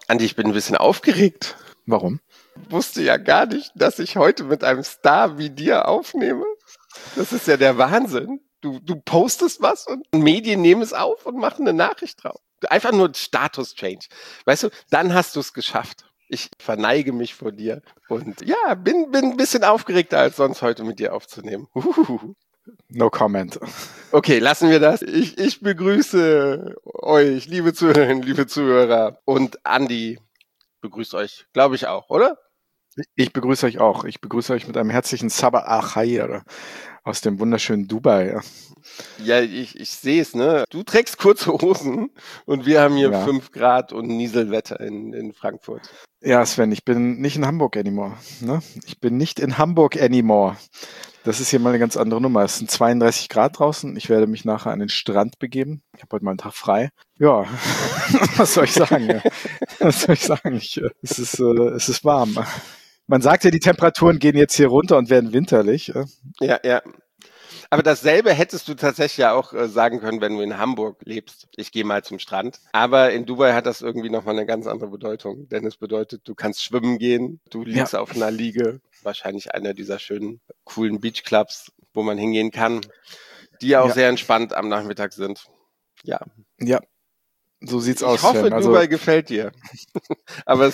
Andi, ich bin ein bisschen aufgeregt. Warum? Ich wusste ja gar nicht, dass ich heute mit einem Star wie dir aufnehme. Das ist ja der Wahnsinn. Du postest was und Medien nehmen es auf und machen eine Nachricht drauf. Einfach nur Status-Change. Weißt du, dann hast du es geschafft. Ich verneige mich vor dir und ja, bin ein bisschen aufgeregter als sonst heute mit dir aufzunehmen. No comment. Okay, lassen wir das. Ich begrüße euch, liebe Zuhörerinnen, liebe Zuhörer, und Andi begrüßt euch, glaube ich auch, oder? Ich begrüße euch auch. Ich begrüße euch mit einem herzlichen Sabah al-Khair aus dem wunderschönen Dubai. Ja, ich sehe es, ne? Du trägst kurze Hosen und wir haben hier 5 Grad und Nieselwetter in Frankfurt. Ja, Sven, ich bin nicht in Hamburg anymore. Ne? Ich bin nicht in Hamburg anymore. Das ist hier mal eine ganz andere Nummer. Es sind 32 Grad draußen. Ich werde mich nachher an den Strand begeben. Ich habe heute mal einen Tag frei. Ja, was soll ich sagen? Was soll ich sagen? Es ist warm. Man sagt ja, die Temperaturen gehen jetzt hier runter und werden winterlich. Ja. Aber dasselbe hättest du tatsächlich ja auch sagen können, wenn du in Hamburg lebst. Ich gehe mal zum Strand. Aber in Dubai hat das irgendwie nochmal eine ganz andere Bedeutung. Denn es bedeutet, du kannst schwimmen gehen, du liegst auf einer Liege. Wahrscheinlich einer dieser schönen, coolen Beachclubs, wo man hingehen kann, die auch sehr entspannt am Nachmittag sind. Ja. Ja. So sieht's aus. Ich hoffe, Dubai gefällt dir. Aber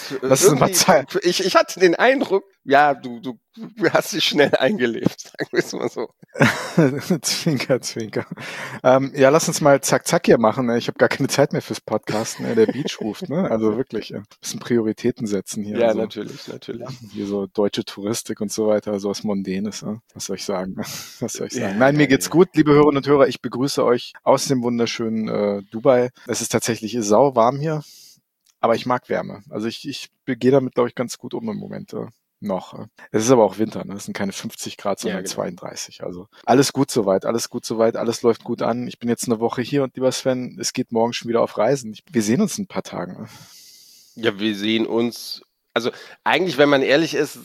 ich hatte den Eindruck, ja, du hast dich schnell eingelebt, sagen wir es mal so. Zwinker, Zwinker. Ja, lass uns mal zack hier machen. Ich habe gar keine Zeit mehr fürs Podcasten. Der Beach ruft, ne? Also wirklich, ein bisschen Prioritäten setzen hier. Ja, also, natürlich. Hier so deutsche Touristik und so weiter, so was Mondänes. Was soll ich sagen? Nein, mir geht's gut, liebe Hörerinnen und Hörer. Ich begrüße euch aus dem wunderschönen Dubai. Es ist tatsächlich sau warm hier, aber ich mag Wärme. Also ich gehe damit, glaube ich, ganz gut um im Moment. Noch. Es ist aber auch Winter, ne? Es sind keine 50 Grad, sondern 32. Also alles gut soweit, alles läuft gut an. Ich bin jetzt eine Woche hier und lieber Sven, es geht morgen schon wieder auf Reisen. Wir sehen uns in ein paar Tagen. Ne? Ja, wir sehen uns, also eigentlich, wenn man ehrlich ist,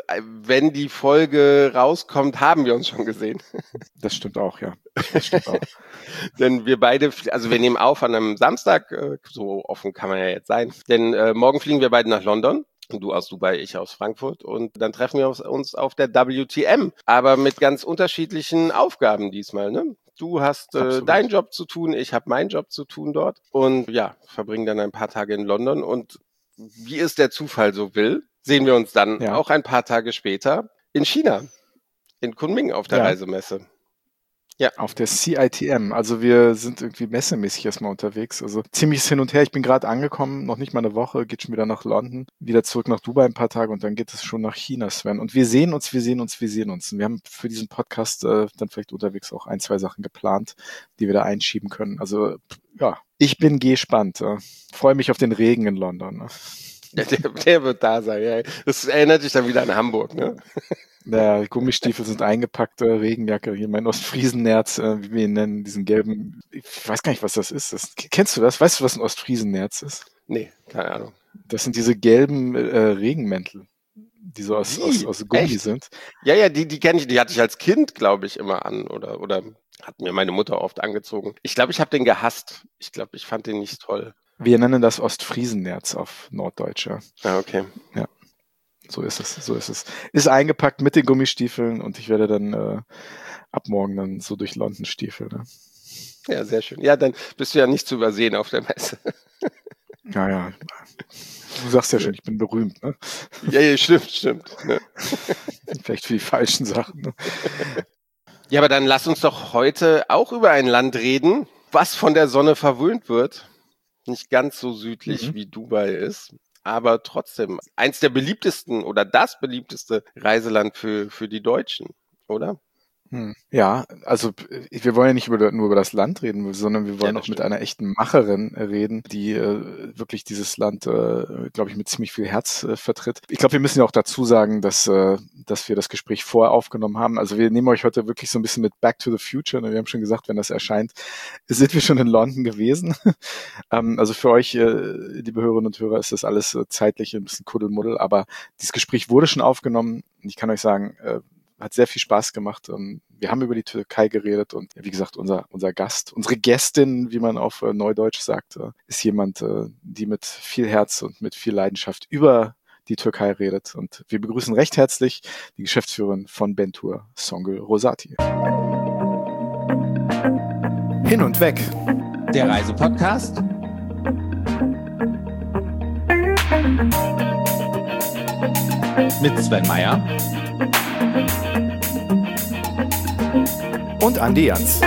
wenn die Folge rauskommt, haben wir uns schon gesehen. Das stimmt auch, ja. Das stimmt auch. Denn wir beide, also wir nehmen auf an einem Samstag, so offen kann man ja jetzt sein, denn morgen fliegen wir beide nach London. Du aus Dubai, ich aus Frankfurt. Und dann treffen wir uns auf der WTM, aber mit ganz unterschiedlichen Aufgaben diesmal. Ne? Du hast deinen Job zu tun, ich habe meinen Job zu tun dort. Und ja, verbringen dann ein paar Tage in London. Und wie es der Zufall so will, sehen wir uns dann auch ein paar Tage später in China, in Kunming auf der Reisemesse. Ja. Auf der CITM. Also wir sind irgendwie messemäßig erstmal unterwegs. Also ziemliches hin und her. Ich bin gerade angekommen, noch nicht mal eine Woche, geht schon wieder nach London, wieder zurück nach Dubai ein paar Tage und dann geht es schon nach China, Sven. Und wir sehen uns. Und wir haben für diesen Podcast dann vielleicht unterwegs auch 1, 2 Sachen geplant, die wir da einschieben können. Also ja, ich bin gespannt. Freue mich auf den Regen in London. Ja, der wird da sein. Ja. Das erinnert dich dann wieder an Hamburg, ne? Ja, Gummistiefel sind eingepackt, Regenjacke, hier mein Ostfriesennerz, wie wir ihn nennen, diesen gelben, ich weiß gar nicht, was das ist. Kennst du das? Weißt du, was ein Ostfriesennerz ist? Nee, keine Ahnung. Das sind diese gelben Regenmäntel, die so aus Gummi sind. Ja, die kenne ich, die hatte ich als Kind, glaube ich, immer an oder hat mir meine Mutter oft angezogen. Ich glaube, ich habe den gehasst. Ich glaube, ich fand den nicht toll. Wir nennen das Ostfriesennerz auf Norddeutsch. Ah, okay. Ja. So ist es. Ist eingepackt mit den Gummistiefeln und ich werde dann ab morgen dann so durch London stiefeln. Ne? Ja, sehr schön. Ja, dann bist du ja nicht zu übersehen auf der Messe. Ja. Du sagst ja schon, ich bin berühmt, ne? Ja, stimmt. Ne? Vielleicht für die falschen Sachen. Ne? Ja, aber dann lass uns doch heute auch über ein Land reden, was von der Sonne verwöhnt wird. Nicht ganz so südlich wie Dubai ist. Aber trotzdem eins der beliebtesten oder das beliebteste Reiseland für die Deutschen, oder? Ja, also wir wollen ja nicht nur über das Land reden, sondern wir wollen auch mit einer echten Macherin reden, die wirklich dieses Land, glaube ich, mit ziemlich viel Herz vertritt. Ich glaube, wir müssen ja auch dazu sagen, dass wir das Gespräch vorher aufgenommen haben. Also wir nehmen euch heute wirklich so ein bisschen mit Back to the Future. Wir haben schon gesagt, wenn das erscheint, sind wir schon in London gewesen. Also für euch, liebe Hörerinnen und Hörer, ist das alles zeitlich ein bisschen Kuddelmuddel, aber dieses Gespräch wurde schon aufgenommen. Ich kann euch sagen, hat sehr viel Spaß gemacht. Wir haben über die Türkei geredet und wie gesagt, unser Gast, unsere Gästin, wie man auf Neudeutsch sagt, ist jemand, die mit viel Herz und mit viel Leidenschaft über die Türkei redet. Und wir begrüßen recht herzlich die Geschäftsführerin von Bentour, Songül Rosati. Hin und weg. Der Reisepodcast mit Sven Meyer und Andi Jans.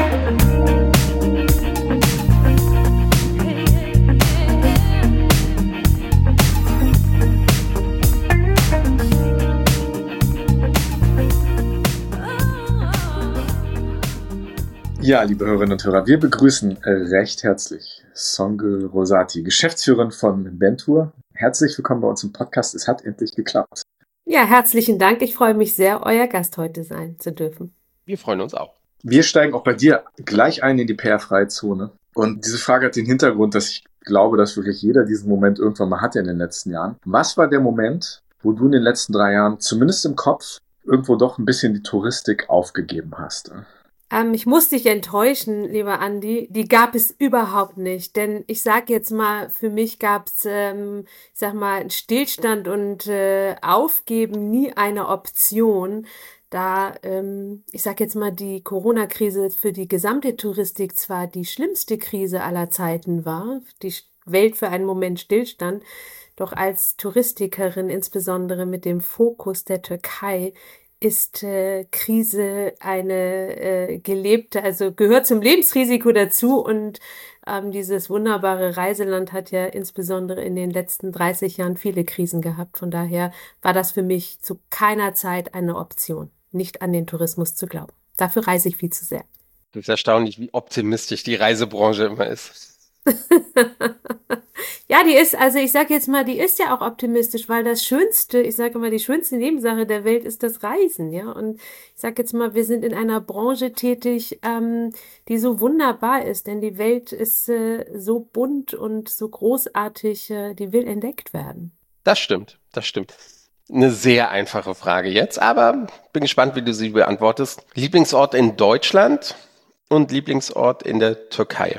Ja, liebe Hörerinnen und Hörer, wir begrüßen recht herzlich Songül Rosati, Geschäftsführerin von Bentour. Herzlich willkommen bei uns im Podcast. Es hat endlich geklappt. Ja, herzlichen Dank. Ich freue mich sehr, euer Gast heute sein zu dürfen. Wir freuen uns auch. Wir steigen auch bei dir gleich ein in die PR-freie Zone. Und diese Frage hat den Hintergrund, dass ich glaube, dass wirklich jeder diesen Moment irgendwann mal hatte in den letzten Jahren. Was war der Moment, wo du in den letzten 3 Jahren, zumindest im Kopf, irgendwo doch ein bisschen die Touristik aufgegeben hast? Ich muss dich enttäuschen, lieber Andi, die gab es überhaupt nicht, denn ich sage jetzt mal, für mich gab es, Stillstand und Aufgeben nie eine Option, da, ich sage jetzt mal, die Corona-Krise für die gesamte Touristik zwar die schlimmste Krise aller Zeiten war, die Welt für einen Moment stillstand, doch als Touristikerin, insbesondere mit dem Fokus der Türkei, ist Krise eine gelebte, also gehört zum Lebensrisiko dazu und dieses wunderbare Reiseland hat ja insbesondere in den letzten 30 Jahren viele Krisen gehabt. Von daher war das für mich zu keiner Zeit eine Option, nicht an den Tourismus zu glauben. Dafür reise ich viel zu sehr. Das ist erstaunlich, wie optimistisch die Reisebranche immer ist. Ja, die ist, also ich sage jetzt mal, die ist ja auch optimistisch, weil das Schönste, ich sage mal, die schönste Nebensache der Welt ist das Reisen, ja. Und ich sage jetzt mal, wir sind in einer Branche tätig, die so wunderbar ist, denn die Welt ist so bunt und so großartig, die will entdeckt werden. Das stimmt, das stimmt. Eine sehr einfache Frage jetzt, aber bin gespannt, wie du sie beantwortest. Lieblingsort in Deutschland und Lieblingsort in der Türkei?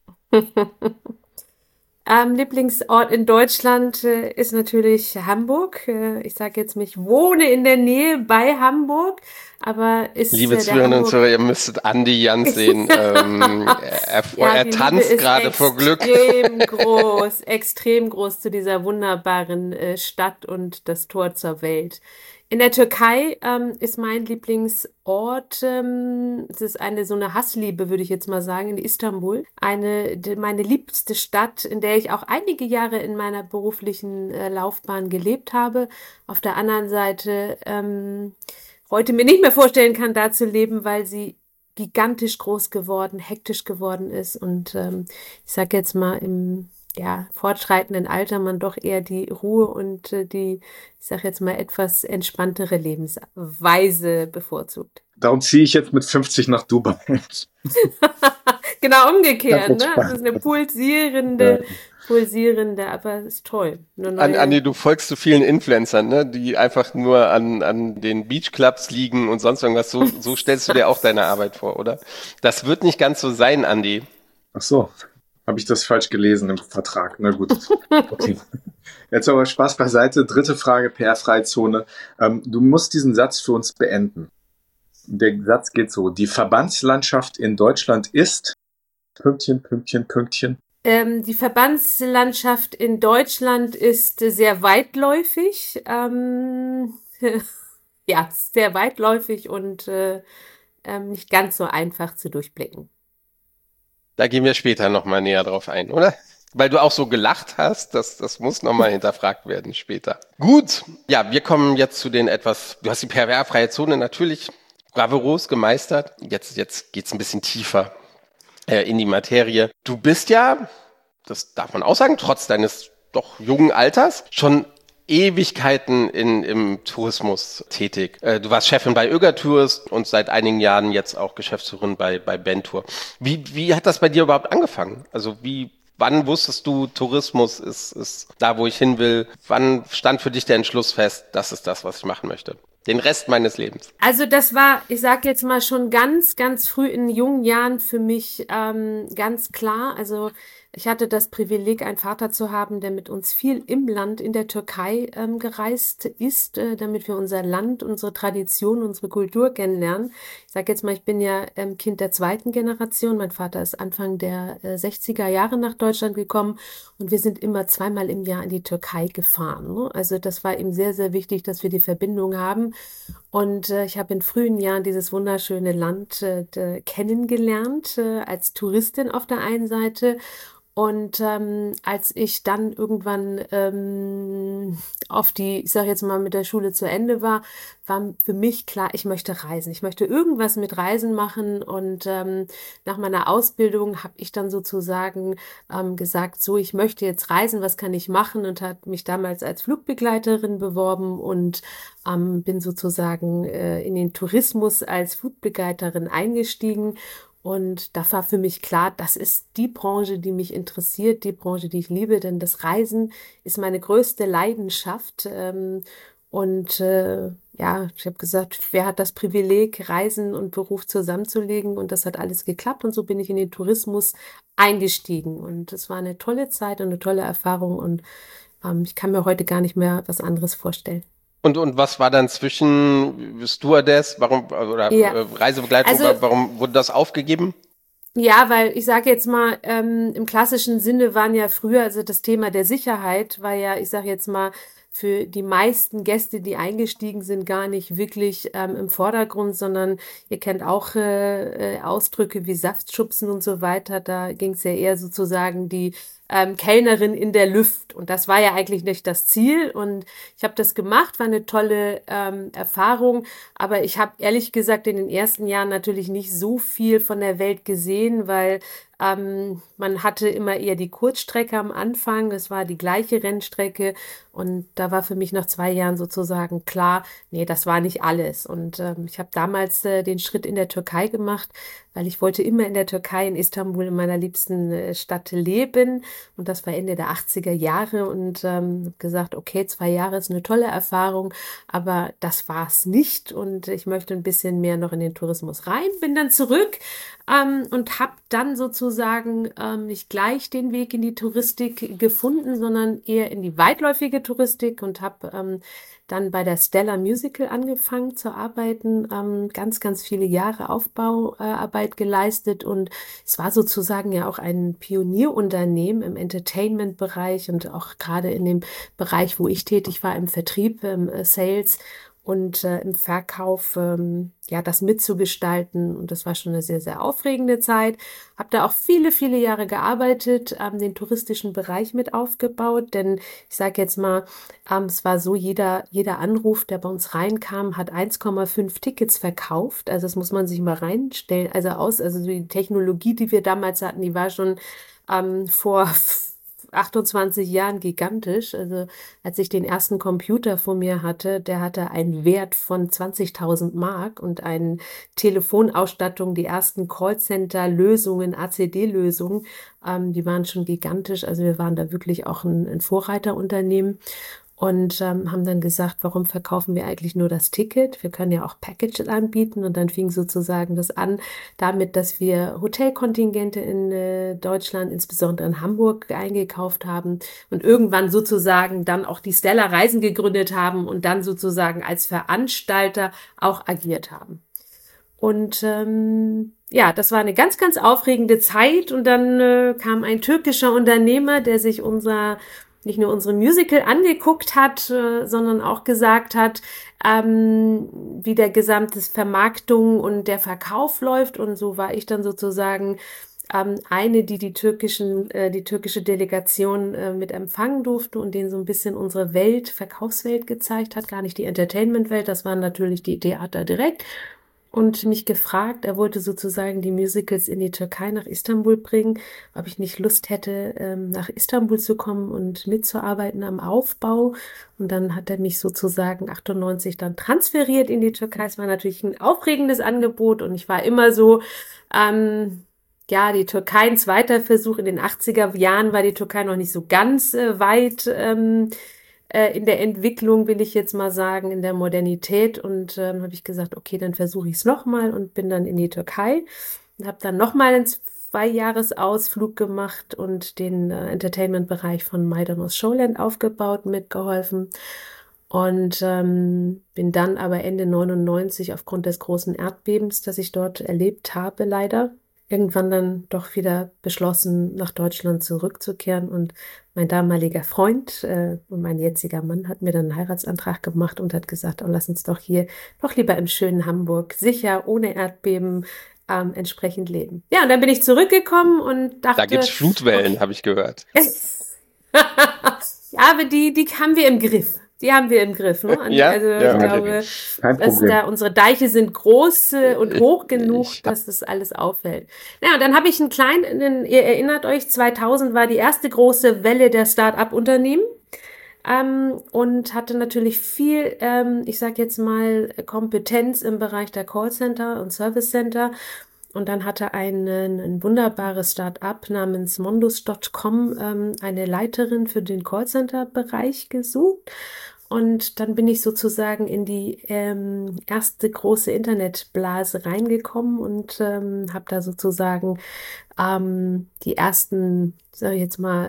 Lieblingsort in Deutschland ist natürlich Hamburg. Ich sage jetzt, ich wohne in der Nähe bei Hamburg, aber ist Liebe Zuhörerinnen und Zuhörer, ihr müsstet Andi Jans sehen. Er tanzt gerade vor Glück. Extrem groß zu dieser wunderbaren Stadt und das Tor zur Welt. In der Türkei ist mein Lieblingsort, es ist so eine Hassliebe, würde ich jetzt mal sagen, in Istanbul. Meine liebste Stadt, in der ich auch einige Jahre in meiner beruflichen Laufbahn gelebt habe. Auf der anderen Seite heute mir nicht mehr vorstellen kann, da zu leben, weil sie gigantisch groß geworden, hektisch geworden ist. Und ich sage jetzt mal im fortschreitenden Alter man doch eher die Ruhe und die, ich sage jetzt mal, etwas entspanntere Lebensweise bevorzugt. Darum ziehe ich jetzt mit 50 nach Dubai. Genau umgekehrt, ne? Das ist eine pulsierende, aber es ist toll. Andi, du folgst zu vielen Influencern, ne? Die einfach nur an den Beachclubs liegen und sonst irgendwas. So stellst du dir auch deine Arbeit vor, oder? Das wird nicht ganz so sein, Andi. Ach so. Habe ich das falsch gelesen im Vertrag? Na gut. Okay. Jetzt aber Spaß beiseite. 3. Frage, PR-freie Zone. Du musst diesen Satz für uns beenden. Der Satz geht so. Die Verbandslandschaft in Deutschland ist... Pünktchen. Die Verbandslandschaft in Deutschland ist sehr weitläufig. Sehr weitläufig und nicht ganz so einfach zu durchblicken. Da gehen wir später nochmal näher drauf ein, oder? Weil du auch so gelacht hast, das muss nochmal hinterfragt werden später. Gut, ja, wir kommen jetzt zu du hast die PR-freie Zone natürlich bravourös gemeistert. Jetzt geht's ein bisschen tiefer in die Materie. Du bist ja, das darf man auch sagen, trotz deines doch jungen Alters, schon Ewigkeiten im Tourismus tätig. Du warst Chefin bei Öger Tours und seit einigen Jahren jetzt auch Geschäftsführerin bei Bentour. Wie hat das bei dir überhaupt angefangen? Also wann wusstest du, Tourismus ist da, wo ich hin will? Wann stand für dich der Entschluss fest, das ist das, was ich machen möchte? Den Rest meines Lebens. Also das war, ich sage jetzt mal schon ganz, ganz früh in jungen Jahren für mich ganz klar. Also ich hatte das Privileg, einen Vater zu haben, der mit uns viel im Land in der Türkei gereist ist, damit wir unser Land, unsere Tradition, unsere Kultur kennenlernen. Ich sage jetzt mal, ich bin ja Kind der zweiten Generation. Mein Vater ist Anfang der 60er Jahre nach Deutschland gekommen und wir sind immer zweimal im Jahr in die Türkei gefahren. Ne? Also das war ihm sehr, sehr wichtig, dass wir die Verbindung haben. Und ich habe in frühen Jahren dieses wunderschöne Land kennengelernt, als Touristin auf der einen Seite. Und als ich dann irgendwann ich sage jetzt mal, mit der Schule zu Ende war für mich klar, ich möchte reisen. Ich möchte irgendwas mit Reisen machen. Und nach meiner Ausbildung habe ich dann sozusagen gesagt, so, ich möchte jetzt reisen, was kann ich machen? Und habe mich damals als Flugbegleiterin beworben und bin sozusagen in den Tourismus als Flugbegleiterin eingestiegen. Und da war für mich klar, das ist die Branche, die mich interessiert, die Branche, die ich liebe, denn das Reisen ist meine größte Leidenschaft. Ja, ich habe gesagt, wer hat das Privileg, Reisen und Beruf zusammenzulegen? Und das hat alles geklappt. Und so bin ich in den Tourismus eingestiegen. Und es war eine tolle Zeit und eine tolle Erfahrung. Und ich kann mir heute gar nicht mehr was anderes vorstellen. Und was war dann zwischen Stewardess, Reisebegleitung, Also, warum wurde das aufgegeben? ja, weil ich sage jetzt mal, im klassischen Sinne waren ja früher, also das Thema der Sicherheit war ja, ich sage jetzt mal, für die meisten Gäste, die eingestiegen sind, gar nicht wirklich im Vordergrund, sondern ihr kennt auch Ausdrücke wie Saftschubsen und so weiter. Da ging es ja eher sozusagen die Kellnerin in der Luft. Und das war ja eigentlich nicht das Ziel. Und ich habe das gemacht, war eine tolle Erfahrung. Aber ich habe ehrlich gesagt in den ersten Jahren natürlich nicht so viel von der Welt gesehen, weil man hatte immer eher die Kurzstrecke am Anfang. Das war die gleiche Rennstrecke. Und da war für mich nach 2 Jahren sozusagen klar, nee, das war nicht alles. Und ich habe damals den Schritt in der Türkei gemacht, weil ich wollte immer in der Türkei, in Istanbul, in meiner liebsten Stadt leben. Und das war Ende der 80er Jahre und habe gesagt, okay, 2 Jahre ist eine tolle Erfahrung, aber das war's nicht. Und ich möchte ein bisschen mehr noch in den Tourismus rein. Bin dann zurück und habe dann sozusagen nicht gleich den Weg in die Touristik gefunden, sondern eher in die weitläufige Touristik und habe dann bei der Stella Musical angefangen zu arbeiten, ganz, ganz viele Jahre Aufbauarbeit geleistet und es war sozusagen ja auch ein Pionierunternehmen im Entertainment-Bereich und auch gerade in dem Bereich, wo ich tätig war, im Vertrieb, im Sales und im Verkauf, ja, das mitzugestalten. Und das war schon eine sehr, sehr aufregende Zeit. Habe da auch viele, viele Jahre gearbeitet, den touristischen Bereich mit aufgebaut. Denn ich sage jetzt mal, es war so, jeder Anruf, der bei uns reinkam, hat 1,5 Tickets verkauft. Also das muss man sich mal reinstellen. Also die Technologie, die wir damals hatten, die war schon vor 28 Jahren gigantisch. Also als ich den ersten Computer vor mir hatte, der hatte einen Wert von 20.000 Mark und eine Telefonausstattung, die ersten Callcenter-Lösungen, ACD-Lösungen, die waren schon gigantisch. Also wir waren da wirklich auch ein Vorreiterunternehmen. Und haben dann gesagt, warum verkaufen wir eigentlich nur das Ticket? Wir können ja auch Packages anbieten. Und dann fing sozusagen das an damit, dass wir Hotelkontingente in Deutschland, insbesondere in Hamburg, eingekauft haben und irgendwann sozusagen dann auch die Stella Reisen gegründet haben und dann sozusagen als Veranstalter auch agiert haben. Und ja, das war eine ganz, ganz aufregende Zeit. Und dann kam ein türkischer Unternehmer, der sich nicht nur unsere Musical angeguckt hat, sondern auch gesagt hat, wie der gesamte Vermarktung und der Verkauf läuft. Und so war ich dann sozusagen eine, die türkische Delegation mit empfangen durfte und denen so ein bisschen unsere Verkaufswelt gezeigt hat, gar nicht die Entertainment-Welt, das waren natürlich die Theater direkt. Und mich gefragt, er wollte sozusagen die Musicals in die Türkei nach Istanbul bringen, ob ich nicht Lust hätte, nach Istanbul zu kommen und mitzuarbeiten am Aufbau. Und dann hat er mich sozusagen 98 dann transferiert in die Türkei. Es war natürlich ein aufregendes Angebot und ich war immer so, ja, die Türkei, ein zweiter Versuch. In den 80er Jahren war die Türkei noch nicht so ganz weit in der Entwicklung, will ich jetzt mal sagen, in der Modernität. Und habe ich gesagt, okay, dann versuche ich es nochmal und bin dann in die Türkei und habe dann nochmal einen 2-Jahres-Ausflug gemacht und den Entertainment-Bereich von Maidanos Showland aufgebaut, mitgeholfen. Und bin dann aber Ende 99 aufgrund des großen Erdbebens, das ich dort erlebt habe, leider, irgendwann dann doch wieder beschlossen, nach Deutschland zurückzukehren. Und mein damaliger Freund und mein jetziger Mann hat mir dann einen Heiratsantrag gemacht und hat gesagt, oh, lass uns doch hier doch lieber im schönen Hamburg, sicher, ohne Erdbeben, entsprechend leben. Ja, und dann bin ich zurückgekommen und dachte... Da gibt's Flutwellen, habe ich gehört. Ja, aber die haben wir im Griff. Die haben wir im Griff. Ne? Ja? Also Ja, ich glaube, dass unsere Deiche sind groß und hoch genug, dass das alles auffällt. Naja, und dann habe ich einen kleinen, ihr erinnert euch, 2000 war die erste große Welle der Start-up-Unternehmen. Und hatte natürlich viel, ich sage jetzt mal, Kompetenz im Bereich der Callcenter und Service Center. Und dann hatte ein wunderbares Start-up namens Mondus.com eine Leiterin für den Callcenter-Bereich gesucht. Und dann bin ich sozusagen in die erste große Internetblase reingekommen und habe da sozusagen die ersten, sag ich jetzt mal,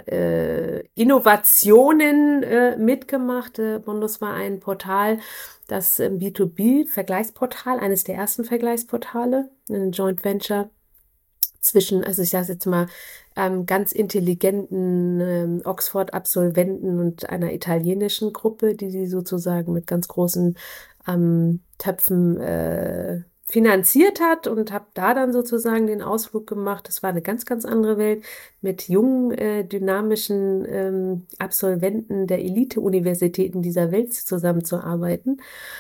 Innovationen mitgemacht. Mondus war ein Portal, das B2B-Vergleichsportal, eines der ersten Vergleichsportale, ein Joint Venture zwischen, also ich sage jetzt mal, ganz intelligenten Oxford-Absolventen und einer italienischen Gruppe, die sozusagen mit ganz großen Töpfen finanziert hat, und habe da dann sozusagen den Ausflug gemacht. Das war eine ganz, ganz andere Welt, mit jungen, dynamischen Absolventen der Elite-Universitäten dieser Welt zusammenzuarbeiten,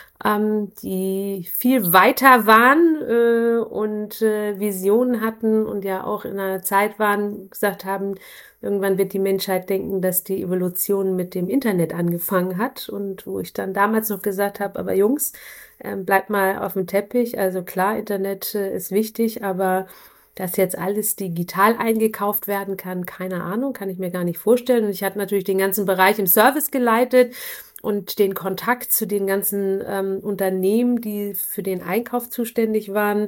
die viel weiter waren und Visionen hatten und ja auch in einer Zeit waren, gesagt haben, irgendwann wird die Menschheit denken, dass die Evolution mit dem Internet angefangen hat. Und wo ich dann damals noch gesagt habe, aber Jungs, bleibt mal auf dem Teppich. Also klar, Internet ist wichtig, aber dass jetzt alles digital eingekauft werden kann, keine Ahnung, kann ich mir gar nicht vorstellen. Und ich hatte natürlich den ganzen Bereich im Service geleitet und den Kontakt zu den ganzen Unternehmen, die für den Einkauf zuständig waren,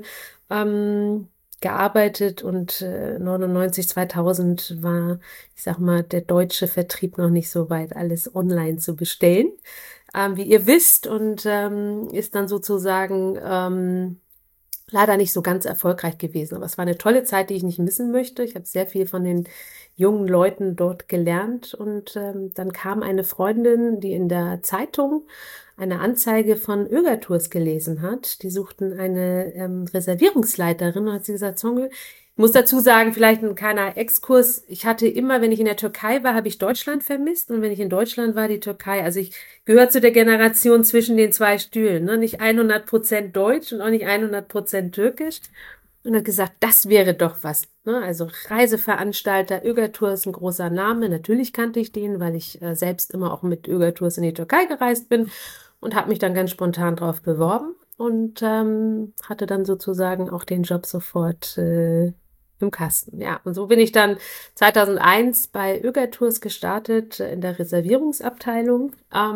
gearbeitet. Und 99, 2000 war, ich sag mal, der deutsche Vertrieb noch nicht so weit, alles online zu bestellen, wie ihr wisst, und ist dann sozusagen leider nicht so ganz erfolgreich gewesen. Aber es war eine tolle Zeit, die ich nicht missen möchte. Ich habe sehr viel von den jungen Leuten dort gelernt. Und dann kam eine Freundin, die in der Zeitung eine Anzeige von Ögertours gelesen hat. Die suchten eine Reservierungsleiterin, und hat sie gesagt, Zongül, ich muss dazu sagen, vielleicht ein kleiner Exkurs. Ich hatte immer, wenn ich in der Türkei war, habe ich Deutschland vermisst. Und wenn ich in Deutschland war, die Türkei. Also ich gehöre zu der Generation zwischen den zwei Stühlen. Ne? Nicht 100% Deutsch und auch nicht 100% Türkisch. Und hat gesagt, das wäre doch was. Ne? Also Reiseveranstalter, Ögertour ist ein großer Name. Natürlich kannte ich den, weil ich selbst immer auch mit Ögertours in die Türkei gereist bin, und habe mich dann ganz spontan drauf beworben und hatte dann sozusagen auch den Job sofort im Kasten. Ja, und so bin ich dann 2001 bei Ögertours gestartet in der Reservierungsabteilung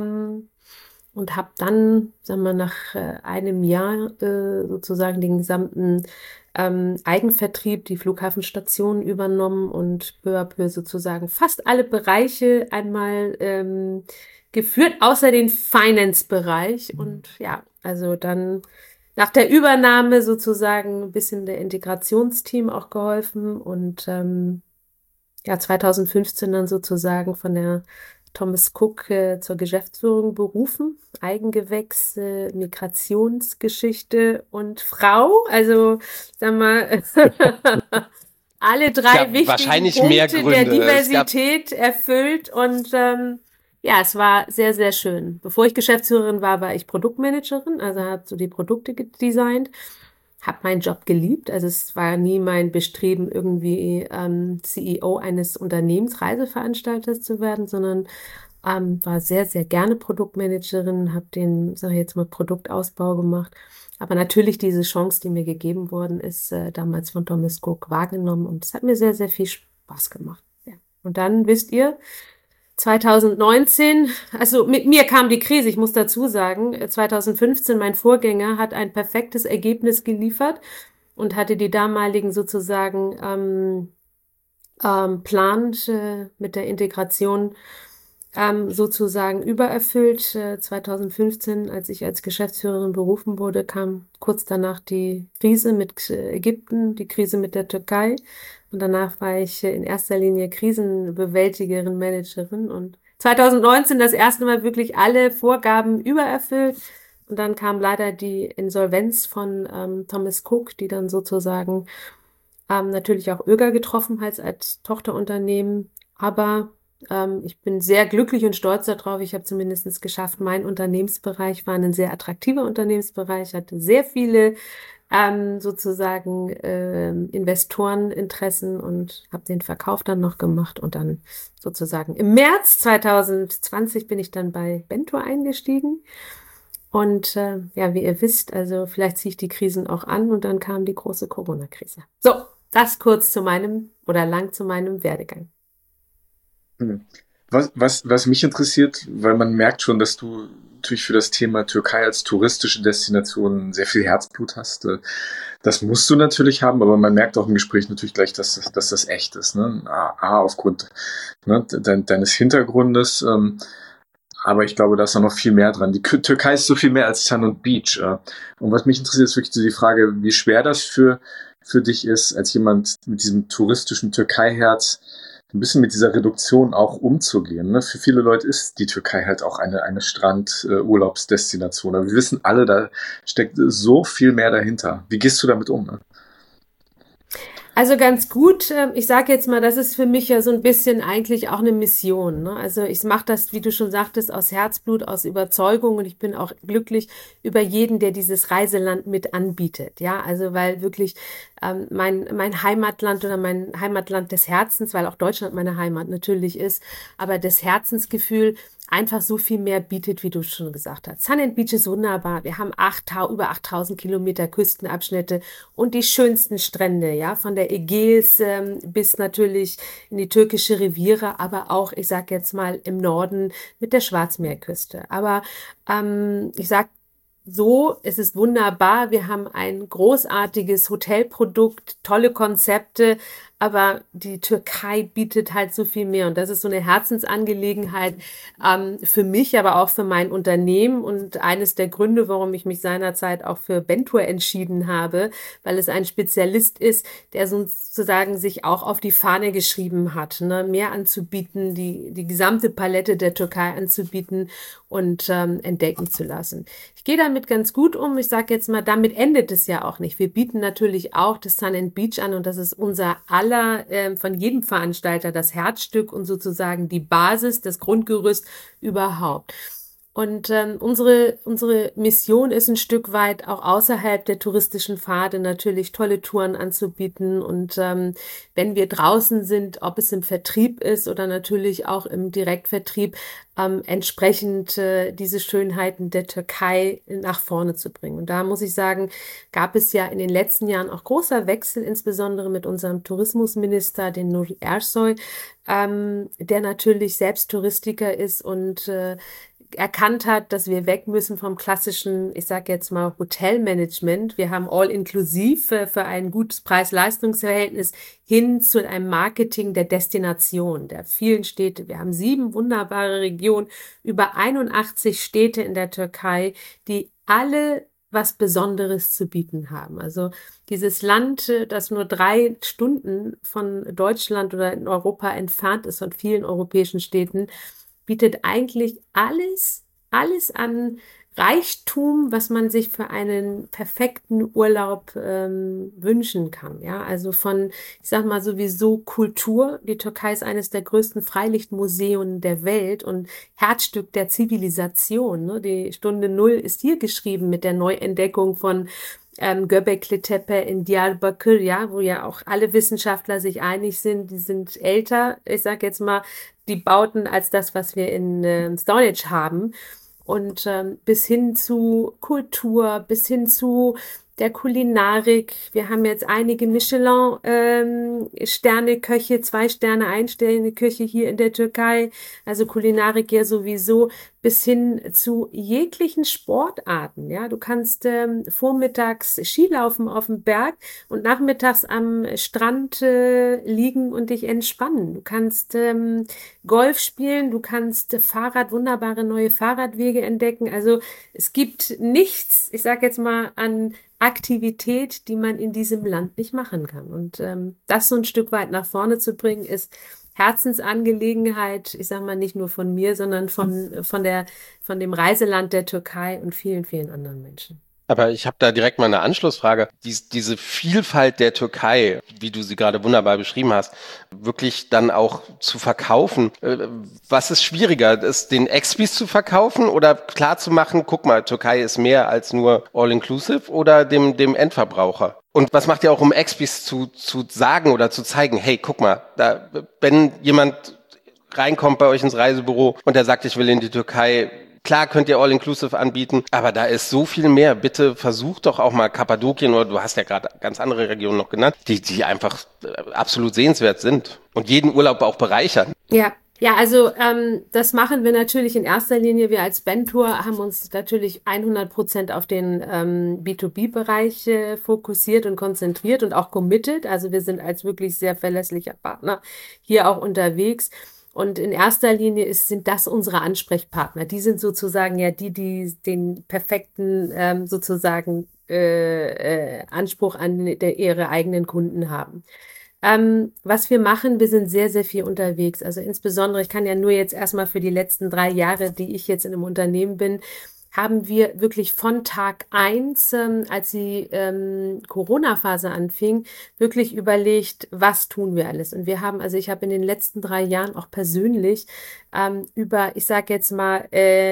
und habe dann, sagen wir, nach einem Jahr sozusagen den gesamten Eigenvertrieb, die Flughafenstationen übernommen und peu à peu sozusagen fast alle Bereiche einmal geführt, außer den Finance-Bereich. Und ja, also dann nach der Übernahme sozusagen ein bisschen der Integrationsteam auch geholfen und ja, 2015 dann sozusagen von der Thomas Cook zur Geschäftsführung berufen. Eigengewächs, Migrationsgeschichte und Frau. Also, sag mal, alle drei wichtigen Punkte der Diversität erfüllt. Und ja, es war sehr, sehr schön. Bevor ich Geschäftsführerin war, war ich Produktmanagerin, also habe so die Produkte gedesignt, habe meinen Job geliebt. Also es war nie mein Bestreben, irgendwie CEO eines Unternehmens, Reiseveranstalters zu werden, sondern war sehr, sehr gerne Produktmanagerin, habe den, sage ich jetzt mal, Produktausbau gemacht. Aber natürlich diese Chance, die mir gegeben worden ist, damals von Thomas Cook wahrgenommen, und es hat mir sehr, sehr viel Spaß gemacht. Ja. Und dann, wisst ihr, 2019, also mit mir kam die Krise, ich muss dazu sagen, 2015, mein Vorgänger hat ein perfektes Ergebnis geliefert und hatte die damaligen sozusagen Plan mit der Integration sozusagen übererfüllt. 2015, als ich als Geschäftsführerin berufen wurde, kam kurz danach die Krise mit Ägypten, die Krise mit der Türkei. Und danach war ich in erster Linie Krisenbewältigerin, Managerin. Und 2019 das erste Mal wirklich alle Vorgaben übererfüllt. Und dann kam leider die Insolvenz von Thomas Cook, die dann sozusagen natürlich auch Öger getroffen hat als Tochterunternehmen. Aber ich bin sehr glücklich und stolz darauf. Ich habe zumindest geschafft, mein Unternehmensbereich war ein sehr attraktiver Unternehmensbereich, hatte sehr viele sozusagen Investoreninteressen und habe den Verkauf dann noch gemacht. Und dann sozusagen im März 2020 bin ich dann bei Bentour eingestiegen. Und ja, wie ihr wisst, also vielleicht ziehe ich die Krisen auch an und dann kam die große Corona-Krise. So, das kurz zu meinem oder lang zu meinem Werdegang. Was mich interessiert, weil man merkt schon, dass du natürlich für das Thema Türkei als touristische Destination sehr viel Herzblut hast. Das musst du natürlich haben, aber man merkt auch im Gespräch natürlich gleich, dass das echt ist. Ne? Aufgrund deines Hintergrundes. Aber ich glaube, da ist noch viel mehr dran. Die Türkei ist so viel mehr als Sun und Beach. Und was mich interessiert, ist wirklich so die Frage, wie schwer das für dich ist, als jemand mit diesem touristischen Türkei-Herz ein bisschen mit dieser Reduktion auch umzugehen. Ne? Für viele Leute ist die Türkei halt auch eine Strand-Urlaubsdestination. Aber wir wissen alle, da steckt so viel mehr dahinter. Wie gehst du damit um? Ne? Also ganz gut. Ich sage jetzt mal, das ist für mich ja so ein bisschen eigentlich auch eine Mission. Ne? Also ich mache das, wie du schon sagtest, aus Herzblut, aus Überzeugung und ich bin auch glücklich über jeden, der dieses Reiseland mit anbietet. Ja, also weil wirklich mein Heimatland oder mein Heimatland des Herzens, weil auch Deutschland meine Heimat natürlich ist, aber das Herzensgefühl einfach so viel mehr bietet, wie du schon gesagt hast. Sun and Beach ist wunderbar. Wir haben über 8000 Kilometer Küstenabschnitte und die schönsten Strände, ja, von der Ägäis bis natürlich in die türkische Riviera, aber auch, ich sag jetzt mal, im Norden mit der Schwarzmeerküste. Aber ich sag so, es ist wunderbar. Wir haben ein großartiges Hotelprodukt, tolle Konzepte, aber die Türkei bietet halt so viel mehr und das ist so eine Herzensangelegenheit für mich, aber auch für mein Unternehmen und eines der Gründe, warum ich mich seinerzeit auch für Bentour entschieden habe, weil es ein Spezialist ist, der sozusagen sich auch auf die Fahne geschrieben hat, ne, mehr anzubieten, die gesamte Palette der Türkei anzubieten und entdecken zu lassen. Ich gehe damit ganz gut um. Ich sage jetzt mal, damit endet es ja auch nicht. Wir bieten natürlich auch das Sun and Beach an und das ist unser von jedem Veranstalter das Herzstück und sozusagen die Basis, das Grundgerüst überhaupt. Und unsere Mission ist ein Stück weit auch außerhalb der touristischen Pfade natürlich tolle Touren anzubieten. Und wenn wir draußen sind, ob es im Vertrieb ist oder natürlich auch im Direktvertrieb, entsprechend diese Schönheiten der Türkei nach vorne zu bringen. Und da muss ich sagen, gab es ja in den letzten Jahren auch großer Wechsel, insbesondere mit unserem Tourismusminister, den Nuri Ersoy, der natürlich selbst Touristiker ist und erkannt hat, dass wir weg müssen vom klassischen, ich sage jetzt mal, Hotelmanagement. Wir haben All-Inklusiv für ein gutes Preis-Leistungs-Verhältnis hin zu einem Marketing der Destination, der vielen Städte. Wir haben 7 wunderbare Regionen, über 81 Städte in der Türkei, die alle was Besonderes zu bieten haben. Also dieses Land, das nur 3 Stunden von Deutschland oder in Europa entfernt ist, von vielen europäischen Städten, bietet eigentlich alles an Reichtum, was man sich für einen perfekten Urlaub wünschen kann. Ja, also von, ich sag mal sowieso Kultur. Die Türkei ist eines der größten Freilichtmuseen der Welt und Herzstück der Zivilisation. Ne? Die Stunde Null ist hier geschrieben mit der Neuentdeckung von Göbekli Tepe in Diyarbakır, ja, wo ja auch alle Wissenschaftler sich einig sind, die sind älter, ich sag jetzt mal, die Bauten als das, was wir in Stonehenge haben. Und bis hin zu Kultur, bis hin zu der Kulinarik. Wir haben jetzt einige Michelin-Sterne-Köche, 2 Sterne, 1 Sterne-Köche hier in der Türkei. Also Kulinarik ja sowieso, bis hin zu jeglichen Sportarten. Ja, du kannst vormittags Skilaufen auf dem Berg und nachmittags am Strand liegen und dich entspannen. Du kannst Golf spielen, du kannst wunderbare neue Fahrradwege entdecken. Also es gibt nichts, ich sage jetzt mal, an Aktivität, die man in diesem Land nicht machen kann. Und das so ein Stück weit nach vorne zu bringen, ist Herzensangelegenheit, ich sage mal nicht nur von mir, sondern von dem Reiseland der Türkei und vielen, vielen anderen Menschen. Aber ich habe da direkt mal eine Anschlussfrage. Diese Vielfalt der Türkei, wie du sie gerade wunderbar beschrieben hast, wirklich dann auch zu verkaufen. Was ist schwieriger, den Expis zu verkaufen oder klar zu machen, guck mal, Türkei ist mehr als nur All-Inclusive, oder dem Endverbraucher? Und was macht ihr auch, um Expis zu sagen oder zu zeigen, hey, guck mal, wenn jemand reinkommt bei euch ins Reisebüro und der sagt, ich will in die Türkei, klar könnt ihr All-Inclusive anbieten, aber da ist so viel mehr. Bitte versucht doch auch mal Kappadokien, oder du hast ja gerade ganz andere Regionen noch genannt, die einfach absolut sehenswert sind und jeden Urlaub auch bereichern. Ja, also das machen wir natürlich in erster Linie. Wir als Bentour haben uns natürlich 100% auf den B2B-Bereich fokussiert und konzentriert und auch committed. Also wir sind als wirklich sehr verlässlicher Partner hier auch unterwegs. Und in erster Linie sind das unsere Ansprechpartner. Die sind sozusagen ja die den perfekten sozusagen Anspruch an ihre eigenen Kunden haben. Was wir machen, wir sind sehr, sehr viel unterwegs. Also insbesondere, ich kann ja nur jetzt erstmal für die letzten 3 Jahre, die ich jetzt in einem Unternehmen bin, haben wir wirklich von Tag 1, als die Corona-Phase anfing, wirklich überlegt, was tun wir alles. Und ich habe in den letzten 3 Jahren auch persönlich ich sage jetzt mal,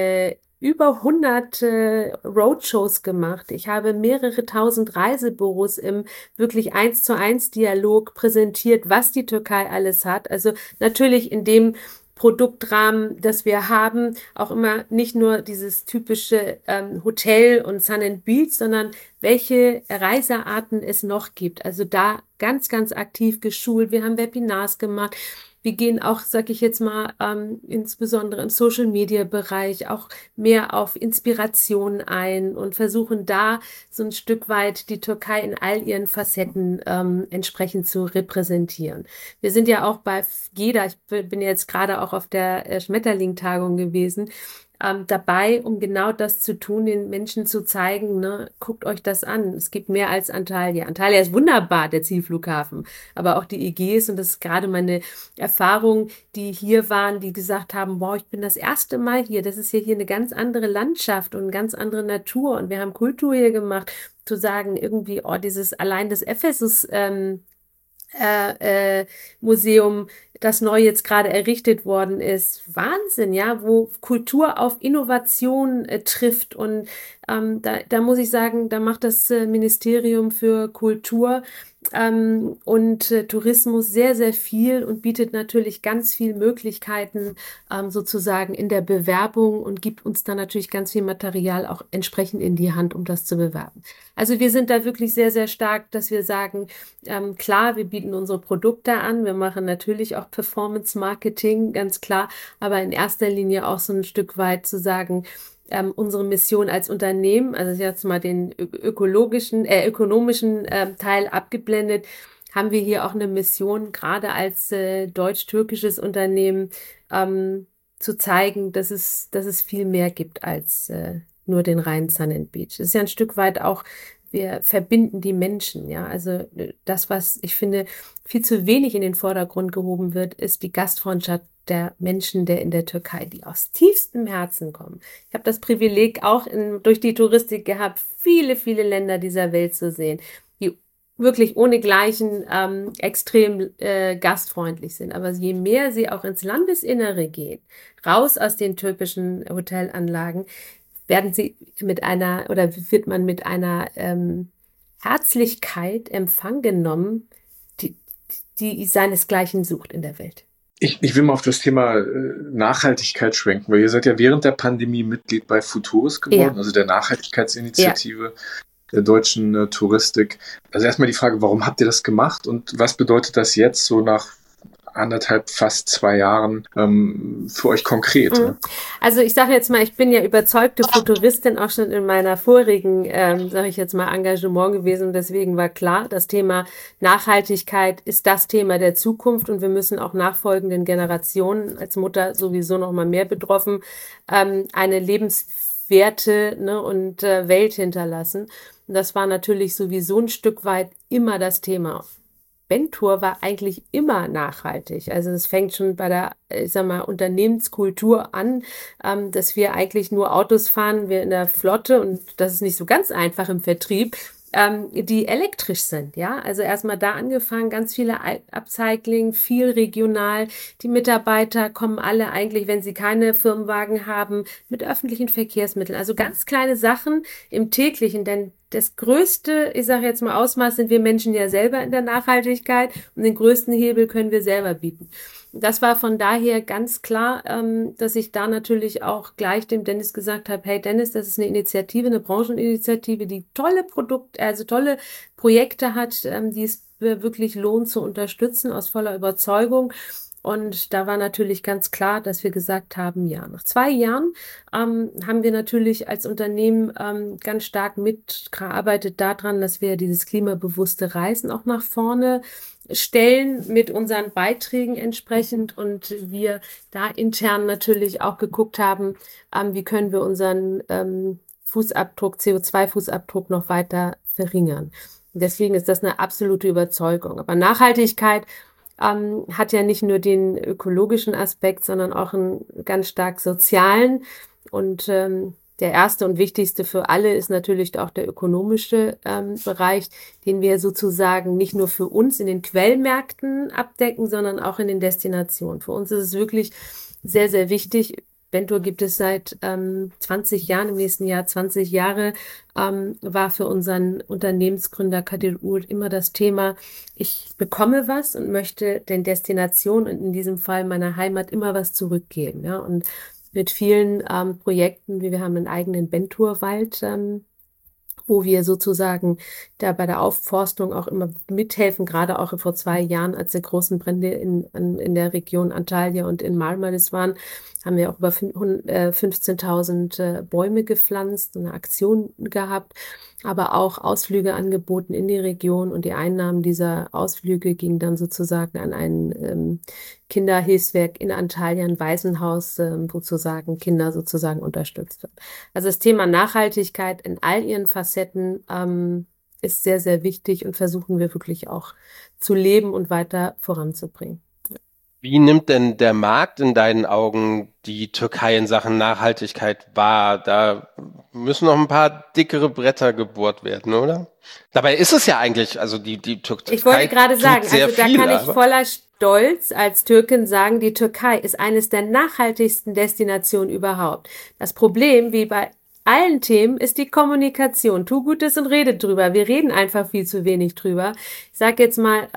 über 100 Roadshows gemacht. Ich habe mehrere tausend Reisebüros im wirklich 1:1 Dialog präsentiert, was die Türkei alles hat. Also natürlich in dem Produktrahmen, das wir haben, auch immer nicht nur dieses typische Hotel und Sun and Beach, sondern welche Reisearten es noch gibt. Also da ganz, ganz aktiv geschult. Wir haben Webinars gemacht. Wir gehen auch, sag ich jetzt mal, insbesondere im Social-Media-Bereich auch mehr auf Inspiration ein und versuchen da so ein Stück weit die Türkei in all ihren Facetten entsprechend zu repräsentieren. Wir sind ja auch bei jeder, ich bin jetzt gerade auch auf der Schmetterling-Tagung gewesen, dabei, um genau das zu tun, den Menschen zu zeigen, ne, guckt euch das an. Es gibt mehr als Antalya. Antalya ist wunderbar, der Zielflughafen, aber auch die Ägäis, und das ist gerade meine Erfahrung, die hier waren, die gesagt haben, wow, ich bin das erste Mal hier, das ist hier eine ganz andere Landschaft und eine ganz andere Natur und wir haben Kultur hier gemacht, zu sagen, irgendwie, allein das Ephesus Museum, das neu jetzt gerade errichtet worden ist. Wahnsinn, ja, wo Kultur auf Innovation trifft. Und da muss ich sagen, da macht das Ministerium für Kultur und Tourismus sehr, sehr viel und bietet natürlich ganz viel Möglichkeiten sozusagen in der Bewerbung und gibt uns dann natürlich ganz viel Material auch entsprechend in die Hand, um das zu bewerben. Also wir sind da wirklich sehr, sehr stark, dass wir sagen, klar, wir bieten unsere Produkte an, wir machen natürlich auch Performance-Marketing, ganz klar, aber in erster Linie auch so ein Stück weit zu sagen, unsere Mission als Unternehmen, also jetzt mal den ökonomischen Teil abgeblendet, haben wir hier auch eine Mission, gerade als deutsch-türkisches Unternehmen, zu zeigen, dass es viel mehr gibt als nur den reinen Sun and Beach. Das ist ja ein Stück weit auch, wir verbinden die Menschen, ja. Also das, was ich finde, viel zu wenig in den Vordergrund gehoben wird, ist die Gastfreundschaft der Menschen, in der Türkei, die aus tiefstem Herzen kommen. Ich habe das Privileg auch durch die Touristik gehabt, viele, viele Länder dieser Welt zu sehen, die wirklich ohnegleichen extrem gastfreundlich sind. Aber je mehr sie auch ins Landesinnere gehen, raus aus den typischen Hotelanlagen, wird man mit einer Herzlichkeit Empfang genommen, die seinesgleichen sucht in der Welt. Ich will mal auf das Thema Nachhaltigkeit schwenken, weil ihr seid ja während der Pandemie Mitglied bei Futuris geworden, also der Nachhaltigkeitsinitiative. der deutschen Touristik. Also erstmal die Frage, warum habt ihr das gemacht und was bedeutet das jetzt so nach 1,5, fast 2 Jahren für euch konkret? Mhm. Also ich sage jetzt mal, ich bin ja überzeugte Futuristin auch schon in meiner vorigen, sage ich jetzt mal, Engagement gewesen. Deswegen war klar, das Thema Nachhaltigkeit ist das Thema der Zukunft und wir müssen auch nachfolgenden Generationen, als Mutter sowieso noch mal mehr betroffen, eine lebenswerte, ne, und Welt hinterlassen. Und das war natürlich sowieso ein Stück weit immer das Thema. Bentour war eigentlich immer nachhaltig. Also es fängt schon bei der, ich sag mal, Unternehmenskultur an, dass wir eigentlich nur Autos fahren, wir in der Flotte, und das ist nicht so ganz einfach im Vertrieb, die elektrisch sind, ja. Also erstmal da angefangen, ganz viele Upcycling, viel regional. Die Mitarbeiter kommen alle eigentlich, wenn sie keine Firmenwagen haben, mit öffentlichen Verkehrsmitteln. Also ganz kleine Sachen im täglichen, denn das größte, ich sage jetzt mal Ausmaß, sind wir Menschen ja selber in der Nachhaltigkeit und den größten Hebel können wir selber bieten. Das war von daher ganz klar, dass ich da natürlich auch gleich dem Dennis gesagt habe, hey Dennis, das ist eine Initiative, eine Brancheninitiative, die tolle Produkte, also tolle Projekte hat, die es wirklich lohnt zu unterstützen aus voller Überzeugung. Und da war natürlich ganz klar, dass wir gesagt haben, ja, nach 2 Jahren haben wir natürlich als Unternehmen ganz stark mitgearbeitet daran, dass wir dieses klimabewusste Reisen auch nach vorne stellen mit unseren Beiträgen entsprechend und wir da intern natürlich auch geguckt haben, wie können wir unseren Fußabdruck, CO2-Fußabdruck noch weiter verringern. Deswegen ist das eine absolute Überzeugung. Aber Nachhaltigkeit hat ja nicht nur den ökologischen Aspekt, sondern auch einen ganz stark sozialen. Und der erste und wichtigste für alle ist natürlich auch der ökonomische Bereich, den wir sozusagen nicht nur für uns in den Quellmärkten abdecken, sondern auch in den Destinationen. Für uns ist es wirklich sehr, sehr wichtig. Bentour gibt es seit 20 Jahren, im nächsten Jahr 20 Jahre, war für unseren Unternehmensgründer Kadir Uhl immer das Thema, ich bekomme was und möchte den Destinationen und in diesem Fall meiner Heimat immer was zurückgeben. Ja? Und mit vielen Projekten, wie wir haben einen eigenen Bentour-Wald, wo wir sozusagen da bei der Aufforstung auch immer mithelfen, gerade auch vor 2 Jahren, als die großen Brände in der Region Antalya und in Marmaris waren, haben wir auch über 15.000 Bäume gepflanzt, eine Aktion gehabt, aber auch Ausflüge angeboten in die Region und die Einnahmen dieser Ausflüge gingen dann sozusagen an ein Kinderhilfswerk in Antalya, ein Waisenhaus, wo sozusagen Kinder sozusagen unterstützt wird. Also das Thema Nachhaltigkeit in all ihren Facetten ist sehr, sehr wichtig und versuchen wir wirklich auch zu leben und weiter voranzubringen. Wie nimmt denn der Markt in deinen Augen die Türkei in Sachen Nachhaltigkeit wahr? Da müssen noch ein paar dickere Bretter gebohrt werden, oder? Dabei ist es ja eigentlich, also die Türkei. Ich wollte gerade sagen, sehr also da viel, kann ich voller Stolz als Türkin sagen, die Türkei ist eines der nachhaltigsten Destinationen überhaupt. Das Problem, wie bei allen Themen, ist die Kommunikation. Tu Gutes und redet drüber. Wir reden einfach viel zu wenig drüber. Ich sage jetzt mal,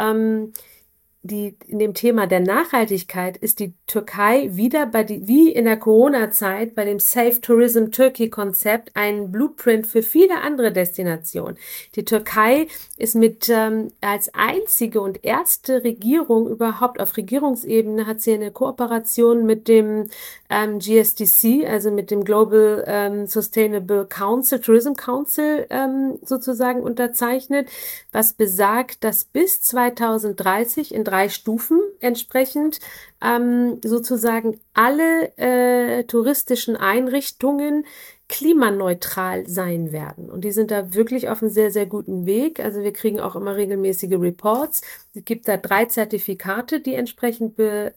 in dem Thema der Nachhaltigkeit ist die Türkei wieder wie in der Corona-Zeit bei dem Safe Tourism Turkey Konzept ein Blueprint für viele andere Destinationen. Die Türkei ist als einzige und erste Regierung überhaupt auf Regierungsebene hat sie eine Kooperation mit dem GSDC, also mit dem Global Sustainable Council, Tourism Council sozusagen unterzeichnet, was besagt, dass bis 2030 in 3 Stufen entsprechend sozusagen alle touristischen Einrichtungen klimaneutral sein werden. Und die sind da wirklich auf einem sehr, sehr guten Weg. Also wir kriegen auch immer regelmäßige Reports. Es gibt da 3 Zertifikate, die entsprechend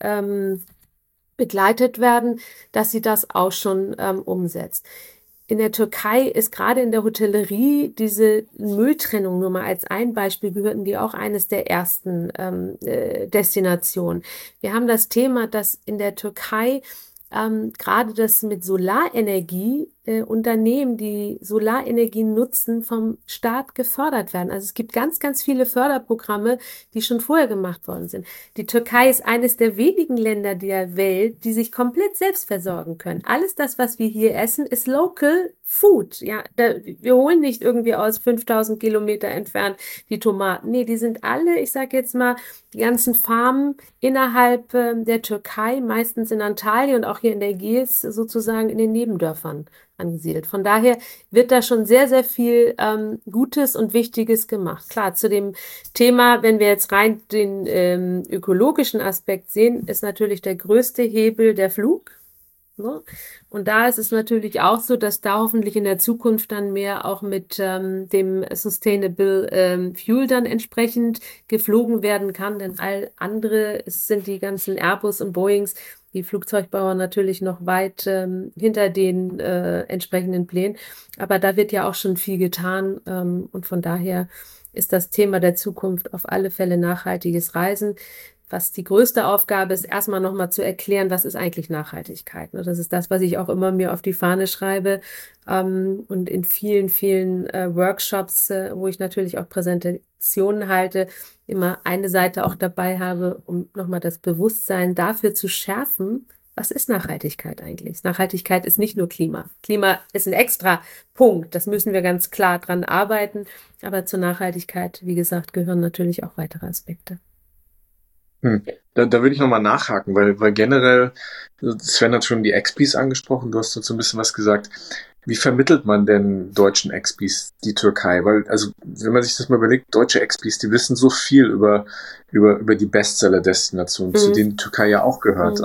begleitet werden, dass sie das auch schon umsetzt. In der Türkei ist gerade in der Hotellerie diese Mülltrennung, nur mal als ein Beispiel, gehörten die auch eines der ersten Destinationen. Wir haben das Thema, dass in der Türkei gerade das mit Solarenergie Unternehmen, die Solarenergie nutzen, vom Staat gefördert werden. Also es gibt ganz, ganz viele Förderprogramme, die schon vorher gemacht worden sind. Die Türkei ist eines der wenigen Länder der Welt, die sich komplett selbst versorgen können. Alles das, was wir hier essen, ist local food. Ja, wir holen nicht irgendwie aus 5000 Kilometer entfernt die Tomaten. Nee, die sind alle, ich sage jetzt mal, die ganzen Farmen innerhalb der Türkei, meistens in Antalya und auch hier in der Ägäis sozusagen in den Nebendörfern angesiedelt. Von daher wird da schon sehr, sehr viel Gutes und Wichtiges gemacht. Klar, zu dem Thema, wenn wir jetzt rein den ökologischen Aspekt sehen, ist natürlich der größte Hebel der Flug. Ne? Und da ist es natürlich auch so, dass da hoffentlich in der Zukunft dann mehr auch mit dem Sustainable Fuel dann entsprechend geflogen werden kann, denn all andere sind die ganzen Airbus und Boeings, die Flugzeugbauer natürlich noch weit hinter den entsprechenden Plänen. Aber da wird ja auch schon viel getan und von daher ist das Thema der Zukunft auf alle Fälle nachhaltiges Reisen. Was die größte Aufgabe ist, erstmal nochmal zu erklären, was ist eigentlich Nachhaltigkeit. Das ist das, was ich auch immer mir auf die Fahne schreibe und in vielen, vielen Workshops, wo ich natürlich auch Präsentationen halte, immer eine Seite auch dabei habe, um nochmal das Bewusstsein dafür zu schärfen, was ist Nachhaltigkeit eigentlich? Nachhaltigkeit ist nicht nur Klima. Klima ist ein extra Punkt, das müssen wir ganz klar dran arbeiten, aber zur Nachhaltigkeit, wie gesagt, gehören natürlich auch weitere Aspekte. Da würde ich nochmal nachhaken, weil generell, Sven hat schon die Expis angesprochen, du hast dazu ein bisschen was gesagt. Wie vermittelt man denn deutschen Expis die Türkei? Weil, also, wenn man sich das mal überlegt, deutsche Expis, die wissen so viel über die Bestseller-Destinationen, zu denen die Türkei ja auch gehört.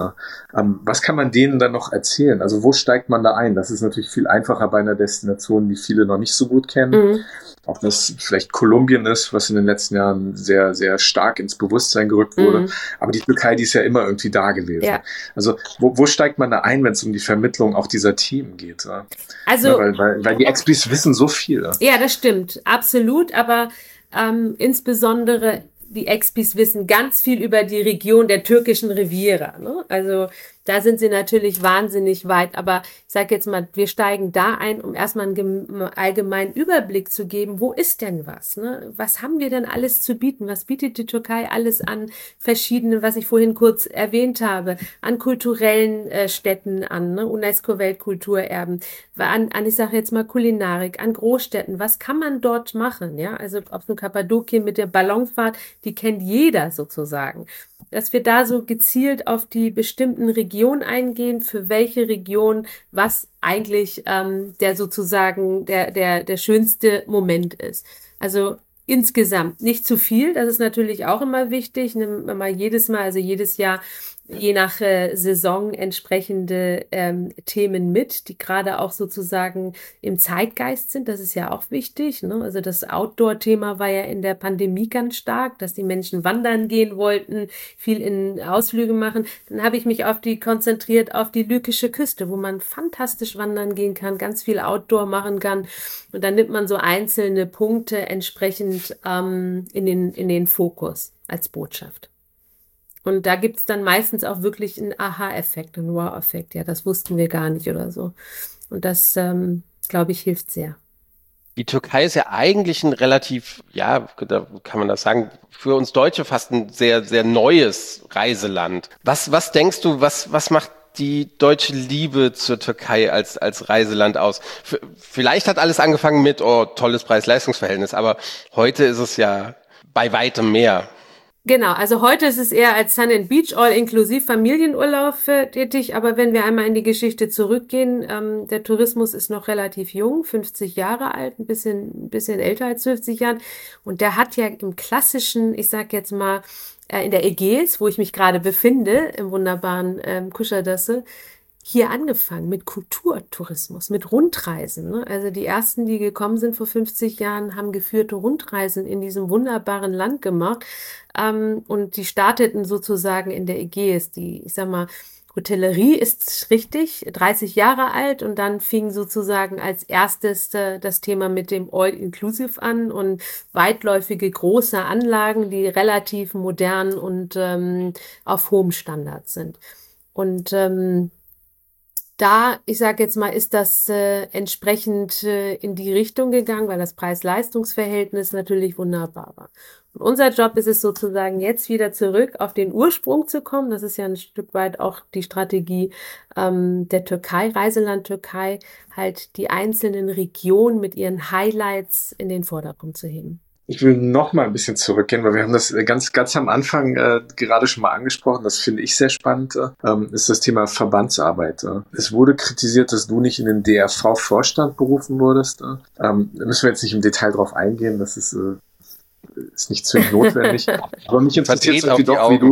Was kann man denen dann noch erzählen? Also, wo steigt man da ein? Das ist natürlich viel einfacher bei einer Destination, die viele noch nicht so gut kennen. Auch das vielleicht Kolumbien ist, was in den letzten Jahren sehr, sehr stark ins Bewusstsein gerückt wurde. Aber die Türkei, die ist ja immer irgendwie da gewesen. Ja. Also, wo steigt man da ein, wenn es um die Vermittlung auch dieser Themen geht? Also, weil die Expis wissen so viel. Ja, das stimmt, absolut. Aber insbesondere die Expis wissen ganz viel über die Region der türkischen Riviera. Ne? Also da sind sie natürlich wahnsinnig weit. Aber ich sage jetzt mal, wir steigen da ein, um erstmal einen allgemeinen Überblick zu geben. Wo ist denn was? Ne? Was haben wir denn alles zu bieten? Was bietet die Türkei alles an verschiedenen, was ich vorhin kurz erwähnt habe, an kulturellen Städten, an UNESCO-Weltkulturerben, an, ich sage jetzt mal Kulinarik, an Großstädten. Was kann man dort machen? Ja, also ob so Kappadokien mit der Ballonfahrt, die kennt jeder sozusagen. Dass wir da so gezielt auf die bestimmten Regionen eingehen, für welche Region was eigentlich der sozusagen der schönste Moment ist. Also insgesamt nicht zu viel, das ist natürlich auch immer wichtig. Nehmen wir mal jedes Jahr je nach Saison entsprechende Themen mit, die gerade auch sozusagen im Zeitgeist sind. Das ist ja auch wichtig. Ne? Also das Outdoor-Thema war ja in der Pandemie ganz stark, dass die Menschen wandern gehen wollten, viel in Ausflüge machen. Dann habe ich mich konzentriert auf die lykische Küste, wo man fantastisch wandern gehen kann, ganz viel Outdoor machen kann. Und dann nimmt man so einzelne Punkte entsprechend in den Fokus als Botschaft. Und da gibt es dann meistens auch wirklich einen Aha-Effekt, einen Wow-Effekt. Ja, das wussten wir gar nicht oder so. Und das, glaube ich, hilft sehr. Die Türkei ist ja eigentlich ein relativ, ja, da kann man das sagen, für uns Deutsche fast ein sehr, sehr neues Reiseland. Was denkst du, was macht die deutsche Liebe zur Türkei als Reiseland aus? Vielleicht hat alles angefangen mit, tolles Preis-Leistungs-Verhältnis, aber heute ist es ja bei weitem mehr. Genau, also heute ist es eher als Sun and Beach all-inklusiv Familienurlaub tätig, aber wenn wir einmal in die Geschichte zurückgehen, der Tourismus ist noch relativ jung, 50 Jahre alt, ein bisschen älter als 50 Jahren und der hat ja im klassischen, ich sag jetzt mal, in der Ägäis, wo ich mich gerade befinde, im wunderbaren Kuşadası, hier angefangen mit Kulturtourismus, mit Rundreisen. Ne? Also die ersten, die gekommen sind vor 50 Jahren, haben geführte Rundreisen in diesem wunderbaren Land gemacht. Und die starteten sozusagen in der Ägäis. Ich sag mal, Hotellerie ist richtig, 30 Jahre alt und dann fing sozusagen als erstes das Thema mit dem All-Inclusive an und weitläufige große Anlagen, die relativ modern und auf hohem Standard sind. Und ich sage jetzt mal, ist das entsprechend in die Richtung gegangen, weil das Preis-Leistungs-Verhältnis natürlich wunderbar war. Und unser Job ist es sozusagen jetzt wieder zurück auf den Ursprung zu kommen. Das ist ja ein Stück weit auch die Strategie der Türkei, Reiseland Türkei, halt die einzelnen Regionen mit ihren Highlights in den Vordergrund zu heben. Ich will noch mal ein bisschen zurückgehen, weil wir haben das ganz am Anfang gerade schon mal angesprochen. Das finde ich sehr spannend, ist das Thema Verbandsarbeit. Es wurde kritisiert, dass du nicht in den DRV-Vorstand berufen wurdest. Da müssen wir jetzt nicht im Detail drauf eingehen, das ist nicht zwingend notwendig. Aber mich interessiert irgendwie doch, wie du...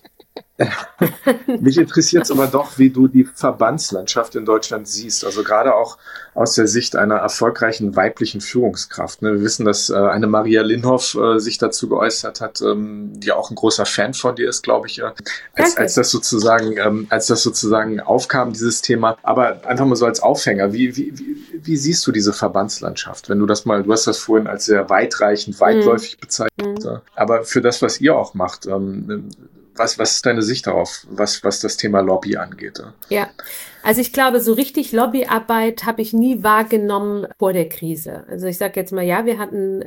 Mich interessiert es aber doch, wie du die Verbandslandschaft in Deutschland siehst. Also gerade auch aus der Sicht einer erfolgreichen weiblichen Führungskraft. Wir wissen, dass eine Maria Linhoff sich dazu geäußert hat, die auch ein großer Fan von dir ist, glaube ich, als das sozusagen aufkam, dieses Thema. Aber einfach mal so als Aufhänger, wie siehst du diese Verbandslandschaft? Wenn du du hast das vorhin als sehr weitreichend, weitläufig bezeichnet, aber für das, was ihr auch macht, was ist deine Sicht darauf, was das Thema Lobby angeht? Ja, also ich glaube, so richtig Lobbyarbeit habe ich nie wahrgenommen vor der Krise. Also ich sage jetzt mal, ja, wir hatten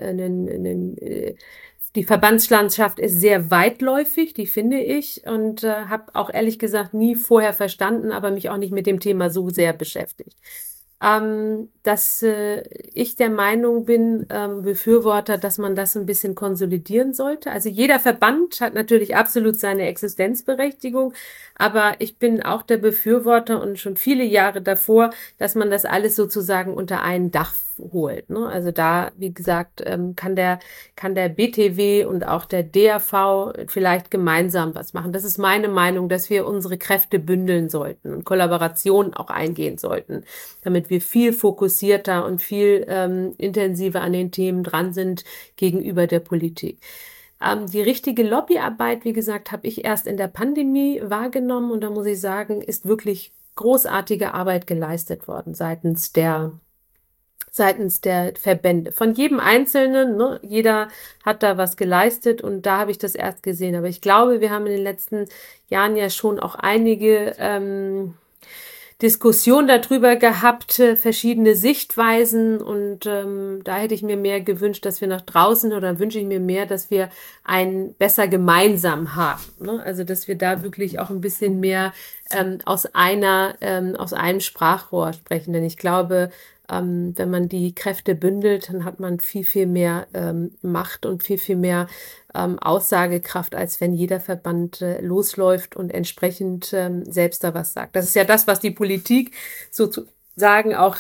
die Verbandslandschaft ist sehr weitläufig, die finde ich, und habe auch ehrlich gesagt nie vorher verstanden, aber mich auch nicht mit dem Thema so sehr beschäftigt. Dass ich der Meinung bin, Befürworter, dass man das ein bisschen konsolidieren sollte. Also jeder Verband hat natürlich absolut seine Existenzberechtigung, aber ich bin auch der Befürworter und schon viele Jahre davor, dass man das alles sozusagen unter ein Dach holt. Ne? Also da, wie gesagt, kann der BTW und auch der DAV vielleicht gemeinsam was machen. Das ist meine Meinung, dass wir unsere Kräfte bündeln sollten und Kollaborationen auch eingehen sollten, damit wir viel fokussierter und viel intensiver an den Themen dran sind gegenüber der Politik. Die richtige Lobbyarbeit, wie gesagt, habe ich erst in der Pandemie wahrgenommen und da muss ich sagen, ist wirklich großartige Arbeit geleistet worden seitens der Verbände. Von jedem Einzelnen, ne? Jeder hat da was geleistet und da habe ich das erst gesehen. Aber ich glaube, wir haben in den letzten Jahren ja schon auch einige Diskussion darüber gehabt, verschiedene Sichtweisen und da hätte ich mir mehr gewünscht, dass wir nach draußen oder wünsche ich mir mehr, dass wir ein besser gemeinsam haben. Ne? Also dass wir da wirklich auch ein bisschen mehr aus einem Sprachrohr sprechen. Denn ich glaube, wenn man die Kräfte bündelt, dann hat man viel mehr Macht und viel mehr Aussagekraft, als wenn jeder Verband losläuft und entsprechend selbst da was sagt. Das ist ja das, was die Politik sozusagen auch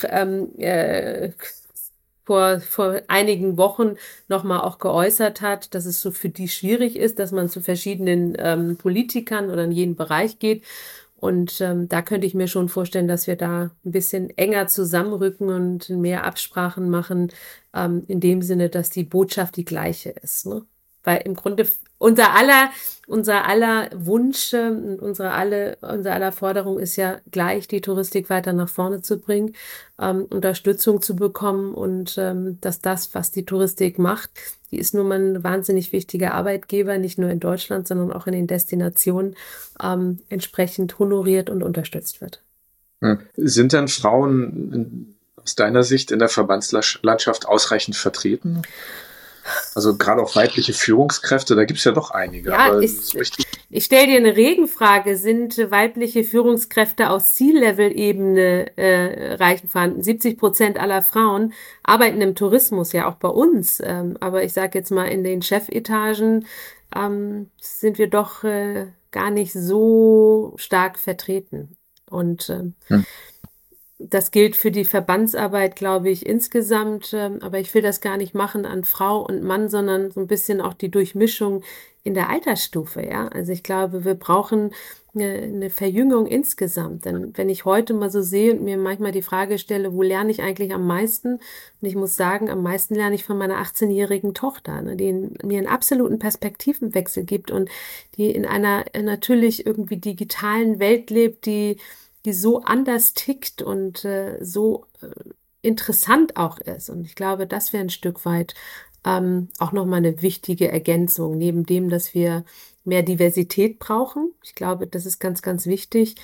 vor einigen Wochen nochmal auch geäußert hat, dass es so für die schwierig ist, dass man zu verschiedenen Politikern oder in jeden Bereich geht. Und da könnte ich mir schon vorstellen, dass wir da ein bisschen enger zusammenrücken und mehr Absprachen machen, in dem Sinne, dass die Botschaft die gleiche ist. Ne? Weil im Grunde unser aller Wunsch, unser aller Forderung ist ja gleich, die Touristik weiter nach vorne zu bringen, Unterstützung zu bekommen und dass das, was die Touristik macht, die ist nun mal ein wahnsinnig wichtiger Arbeitgeber, nicht nur in Deutschland, sondern auch in den Destinationen entsprechend honoriert und unterstützt wird. Sind denn Frauen aus deiner Sicht in der Verbandslandschaft ausreichend vertreten? Also gerade auch weibliche Führungskräfte, da gibt es ja doch einige. Ja, aber ich stelle dir eine Regenfrage. Sind weibliche Führungskräfte aus C-Level-Ebene reichend vorhanden? 70% aller Frauen arbeiten im Tourismus, ja auch bei uns. Aber ich sage jetzt mal, in den Chefetagen sind wir doch gar nicht so stark vertreten. Und das gilt für die Verbandsarbeit, glaube ich, insgesamt. Aber ich will das gar nicht machen an Frau und Mann, sondern so ein bisschen auch die Durchmischung in der Altersstufe. Ja, also ich glaube, wir brauchen eine Verjüngung insgesamt. Denn wenn ich heute mal so sehe und mir manchmal die Frage stelle, wo lerne ich eigentlich am meisten? Und ich muss sagen, am meisten lerne ich von meiner 18-jährigen Tochter, ne, die mir einen absoluten Perspektivenwechsel gibt und die in einer natürlich irgendwie digitalen Welt lebt, die so anders tickt und so interessant auch ist. Und ich glaube, das wäre ein Stück weit auch nochmal eine wichtige Ergänzung, neben dem, dass wir mehr Diversität brauchen. Ich glaube, das ist ganz, ganz wichtig.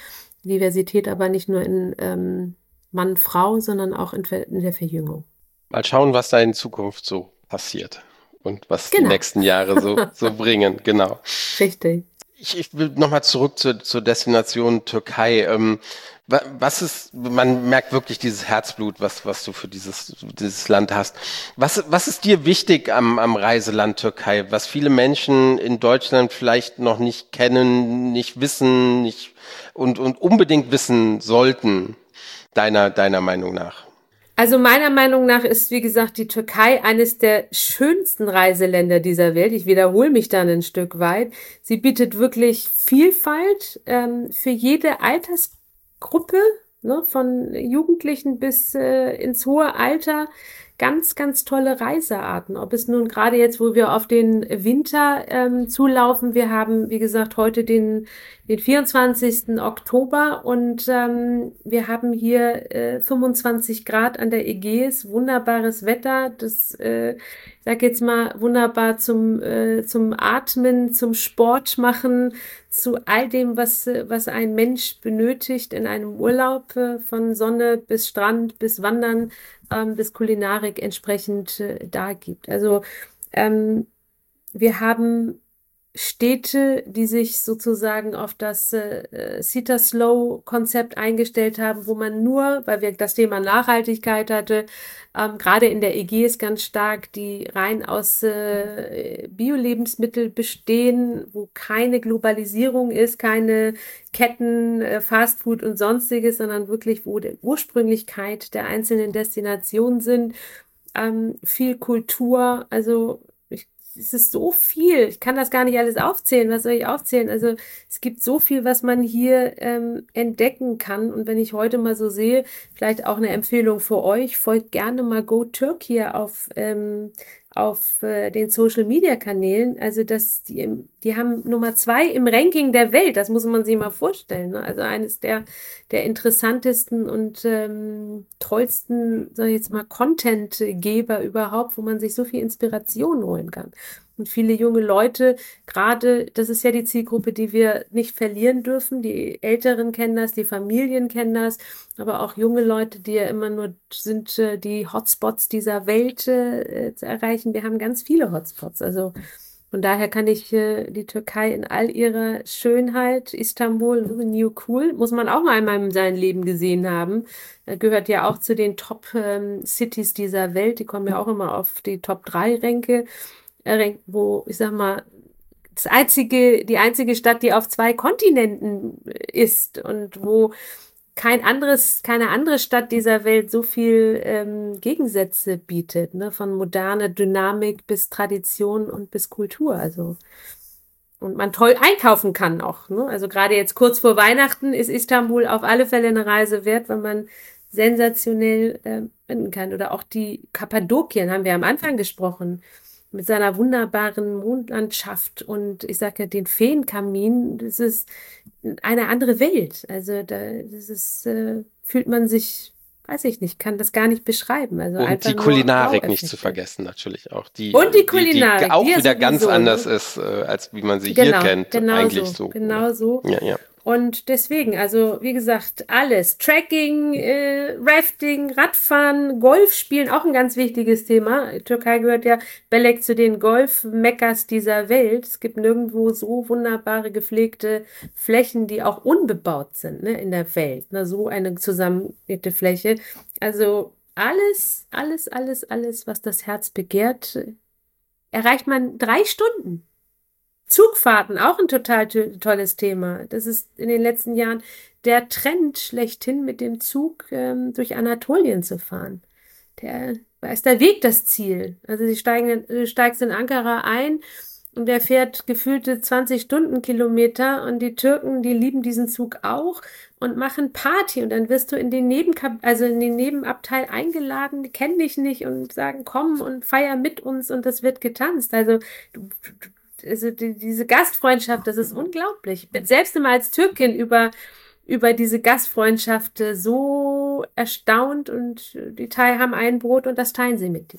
Diversität aber nicht nur in Mann, Frau, sondern auch in der Verjüngung. Mal schauen, was da in Zukunft so passiert und was die Genau. nächsten Jahre so bringen. Genau. Richtig. Ich will nochmal zurück zur Destination Türkei. Man merkt wirklich dieses Herzblut, was du für dieses Land hast. Was ist dir wichtig am Reiseland Türkei, was viele Menschen in Deutschland vielleicht noch nicht kennen, nicht wissen, und unbedingt wissen sollten, deiner Meinung nach? Also meiner Meinung nach ist, wie gesagt, die Türkei eines der schönsten Reiseländer dieser Welt. Ich wiederhole mich dann ein Stück weit. Sie bietet wirklich Vielfalt für jede Altersgruppe, ne, von Jugendlichen bis ins hohe Alter. Ganz, ganz tolle Reisearten. Ob es nun gerade jetzt, wo wir auf den Winter zulaufen, wir haben, wie gesagt, heute den 24. Oktober und wir haben hier 25 Grad an der Ägäis, wunderbares Wetter, das, ich sag jetzt mal, wunderbar zum Atmen, zum Sport machen, zu all dem, was ein Mensch benötigt in einem Urlaub, von Sonne bis Strand, bis Wandern, bis Kulinarik entsprechend da gibt. Also wir haben Städte, die sich sozusagen auf das Cita-Slow-Konzept eingestellt haben, wo man nur, weil wir das Thema Nachhaltigkeit hatte, gerade in der Ägäis ganz stark, die rein aus Bio-Lebensmittel bestehen, wo keine Globalisierung ist, keine Ketten, Fastfood und sonstiges, sondern wirklich, wo die Ursprünglichkeit der einzelnen Destinationen sind, viel Kultur, also es ist so viel. Ich kann das gar nicht alles aufzählen. Was soll ich aufzählen? Also es gibt so viel, was man hier entdecken kann. Und wenn ich heute mal so sehe, vielleicht auch eine Empfehlung für euch, folgt gerne mal Go Turkey auf den Social-Media-Kanälen. Also die haben Nummer 2 im Ranking der Welt. Das muss man sich mal vorstellen. Ne? Also eines der interessantesten und tollsten, sag ich jetzt mal, Content-Geber überhaupt, wo man sich so viel Inspiration holen kann. Und viele junge Leute, gerade, das ist ja die Zielgruppe, die wir nicht verlieren dürfen. Die Älteren kennen das, die Familien kennen das, aber auch junge Leute, die ja immer nur sind, die Hotspots dieser Welt zu erreichen. Wir haben ganz viele Hotspots. Also von daher kann ich die Türkei in all ihrer Schönheit, Istanbul, New Cool, muss man auch mal einmal in seinem Leben gesehen haben. Gehört ja auch zu den Top-Cities dieser Welt. Die kommen ja auch immer auf die Top-3-Ränke. Wo, ich sag mal, die einzige Stadt, die auf 2 Kontinenten ist und wo keine andere Stadt dieser Welt so viel Gegensätze bietet, ne? Von moderner Dynamik bis Tradition und bis Kultur, also. Und man toll einkaufen kann auch, ne? Also gerade jetzt kurz vor Weihnachten ist Istanbul auf alle Fälle eine Reise wert, weil man sensationell finden kann. Oder auch die Kappadokien, haben wir am Anfang gesprochen, mit seiner wunderbaren Mondlandschaft und ich sage ja den Feenkamin, das ist eine andere Welt. Also fühlt man sich, weiß ich nicht, kann das gar nicht beschreiben. Also und einfach die Kulinarik nur nicht zu vergessen natürlich auch. Und die Kulinarik, die auch die wieder ganz sowieso, anders ne? ist, als wie man sie hier kennt. Eigentlich so. Genau so. Ja. Und deswegen, also wie gesagt, alles. Trekking, Rafting, Radfahren, Golf spielen, auch ein ganz wichtiges Thema. Die Türkei gehört ja Belek zu den Golf-Mekkas dieser Welt. Es gibt nirgendwo so wunderbare gepflegte Flächen, die auch unbebaut sind, ne, in der Welt. Ne, so eine zusammengelegte Fläche. Also alles, was das Herz begehrt, erreicht man 3 Stunden. Zugfahrten, auch ein total tolles Thema. Das ist in den letzten Jahren der Trend schlechthin, mit dem Zug durch Anatolien zu fahren. Da ist der Weg das Ziel. Also du steigst in Ankara ein und der fährt gefühlte 20 Stundenkilometer und die Türken, die lieben diesen Zug auch und machen Party und dann wirst du in den Nebenabteil eingeladen, die kennen dich nicht und sagen, komm und feier mit uns und das wird getanzt. Also diese Gastfreundschaft, das ist unglaublich. Ich bin selbst immer als Türkin über diese Gastfreundschaft so erstaunt und die haben ein Brot und das teilen sie mit dir.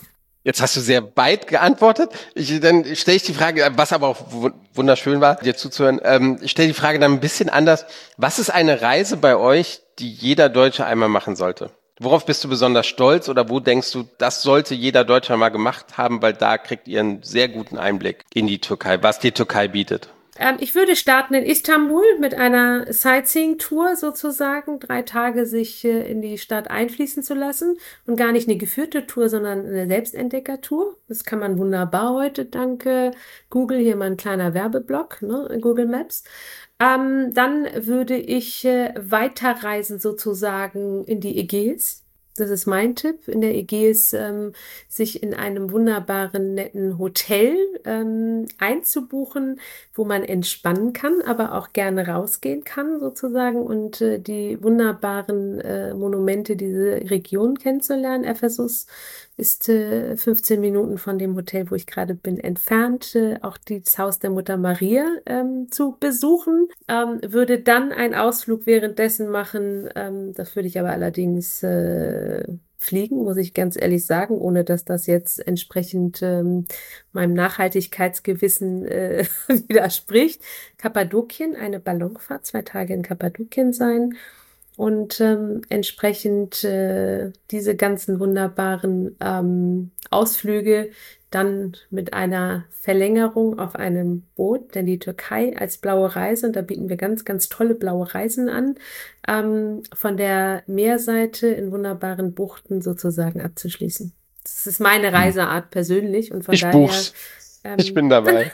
Jetzt hast du sehr weit geantwortet. Dann stelle ich die Frage, was aber auch wunderschön war, dir zuzuhören. Ich stelle die Frage dann ein bisschen anders. Was ist eine Reise bei euch, die jeder Deutsche einmal machen sollte? Worauf bist du besonders stolz oder wo denkst du, das sollte jeder Deutsche mal gemacht haben, weil da kriegt ihr einen sehr guten Einblick in die Türkei, was die Türkei bietet? Ich würde starten in Istanbul mit einer Sightseeing-Tour sozusagen, 3 Tage sich in die Stadt einfließen zu lassen und gar nicht eine geführte Tour, sondern eine Selbstentdecker-Tour. Das kann man wunderbar heute, dank Google, hier mal ein kleiner Werbeblock, ne, Google Maps. Dann würde ich weiterreisen sozusagen in die Ägäis. Das ist mein Tipp, in der Ägäis sich in einem wunderbaren, netten Hotel einzubuchen, wo man entspannen kann, aber auch gerne rausgehen kann sozusagen und die wunderbaren Monumente dieser Region kennenzulernen. Ephesus ist 15 Minuten von dem Hotel, wo ich gerade bin, entfernt, auch das Haus der Mutter Maria zu besuchen. Würde dann einen Ausflug währenddessen machen, das würde ich aber allerdings fliegen, muss ich ganz ehrlich sagen, ohne dass das jetzt entsprechend meinem Nachhaltigkeitsgewissen widerspricht. Kappadokien, eine Ballonfahrt, 2 Tage in Kappadokien sein. Und entsprechend diese ganzen wunderbaren Ausflüge dann mit einer Verlängerung auf einem Boot, denn die Türkei als blaue Reise, und da bieten wir ganz, ganz tolle blaue Reisen an, von der Meerseite in wunderbaren Buchten sozusagen abzuschließen. Das ist meine Reiseart persönlich und von Ich daher... buch's. Ich bin dabei.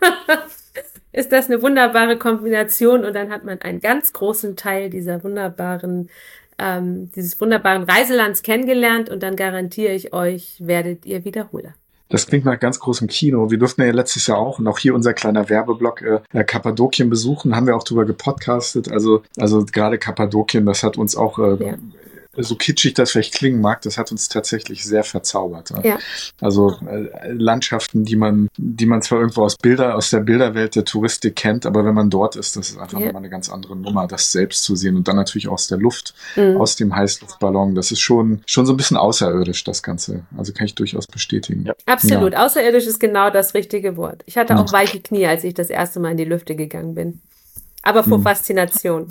Ist das eine wunderbare Kombination und dann hat man einen ganz großen Teil dieses wunderbaren Reiselands kennengelernt und dann garantiere ich euch, werdet ihr Wiederholer. Das klingt nach ganz großem Kino. Wir durften ja letztes Jahr auch, und auch hier unser kleiner Werbeblock, Kappadokien besuchen, haben wir auch drüber gepodcastet. Also gerade Kappadokien, das hat uns auch so kitschig das vielleicht klingen mag, das hat uns tatsächlich sehr verzaubert. Ja. Also Landschaften, die man zwar irgendwo aus der Bilderwelt der Touristik kennt, aber wenn man dort ist, das ist einfach nochmal eine ganz andere Nummer, das selbst zu sehen und dann natürlich aus der Luft, aus dem Heißluftballon, das ist schon so ein bisschen außerirdisch, das Ganze. Also kann ich durchaus bestätigen. Ja. Absolut, ja. Außerirdisch ist genau das richtige Wort. Ich hatte auch weiche Knie, als ich das erste Mal in die Lüfte gegangen bin. Aber vor Faszination.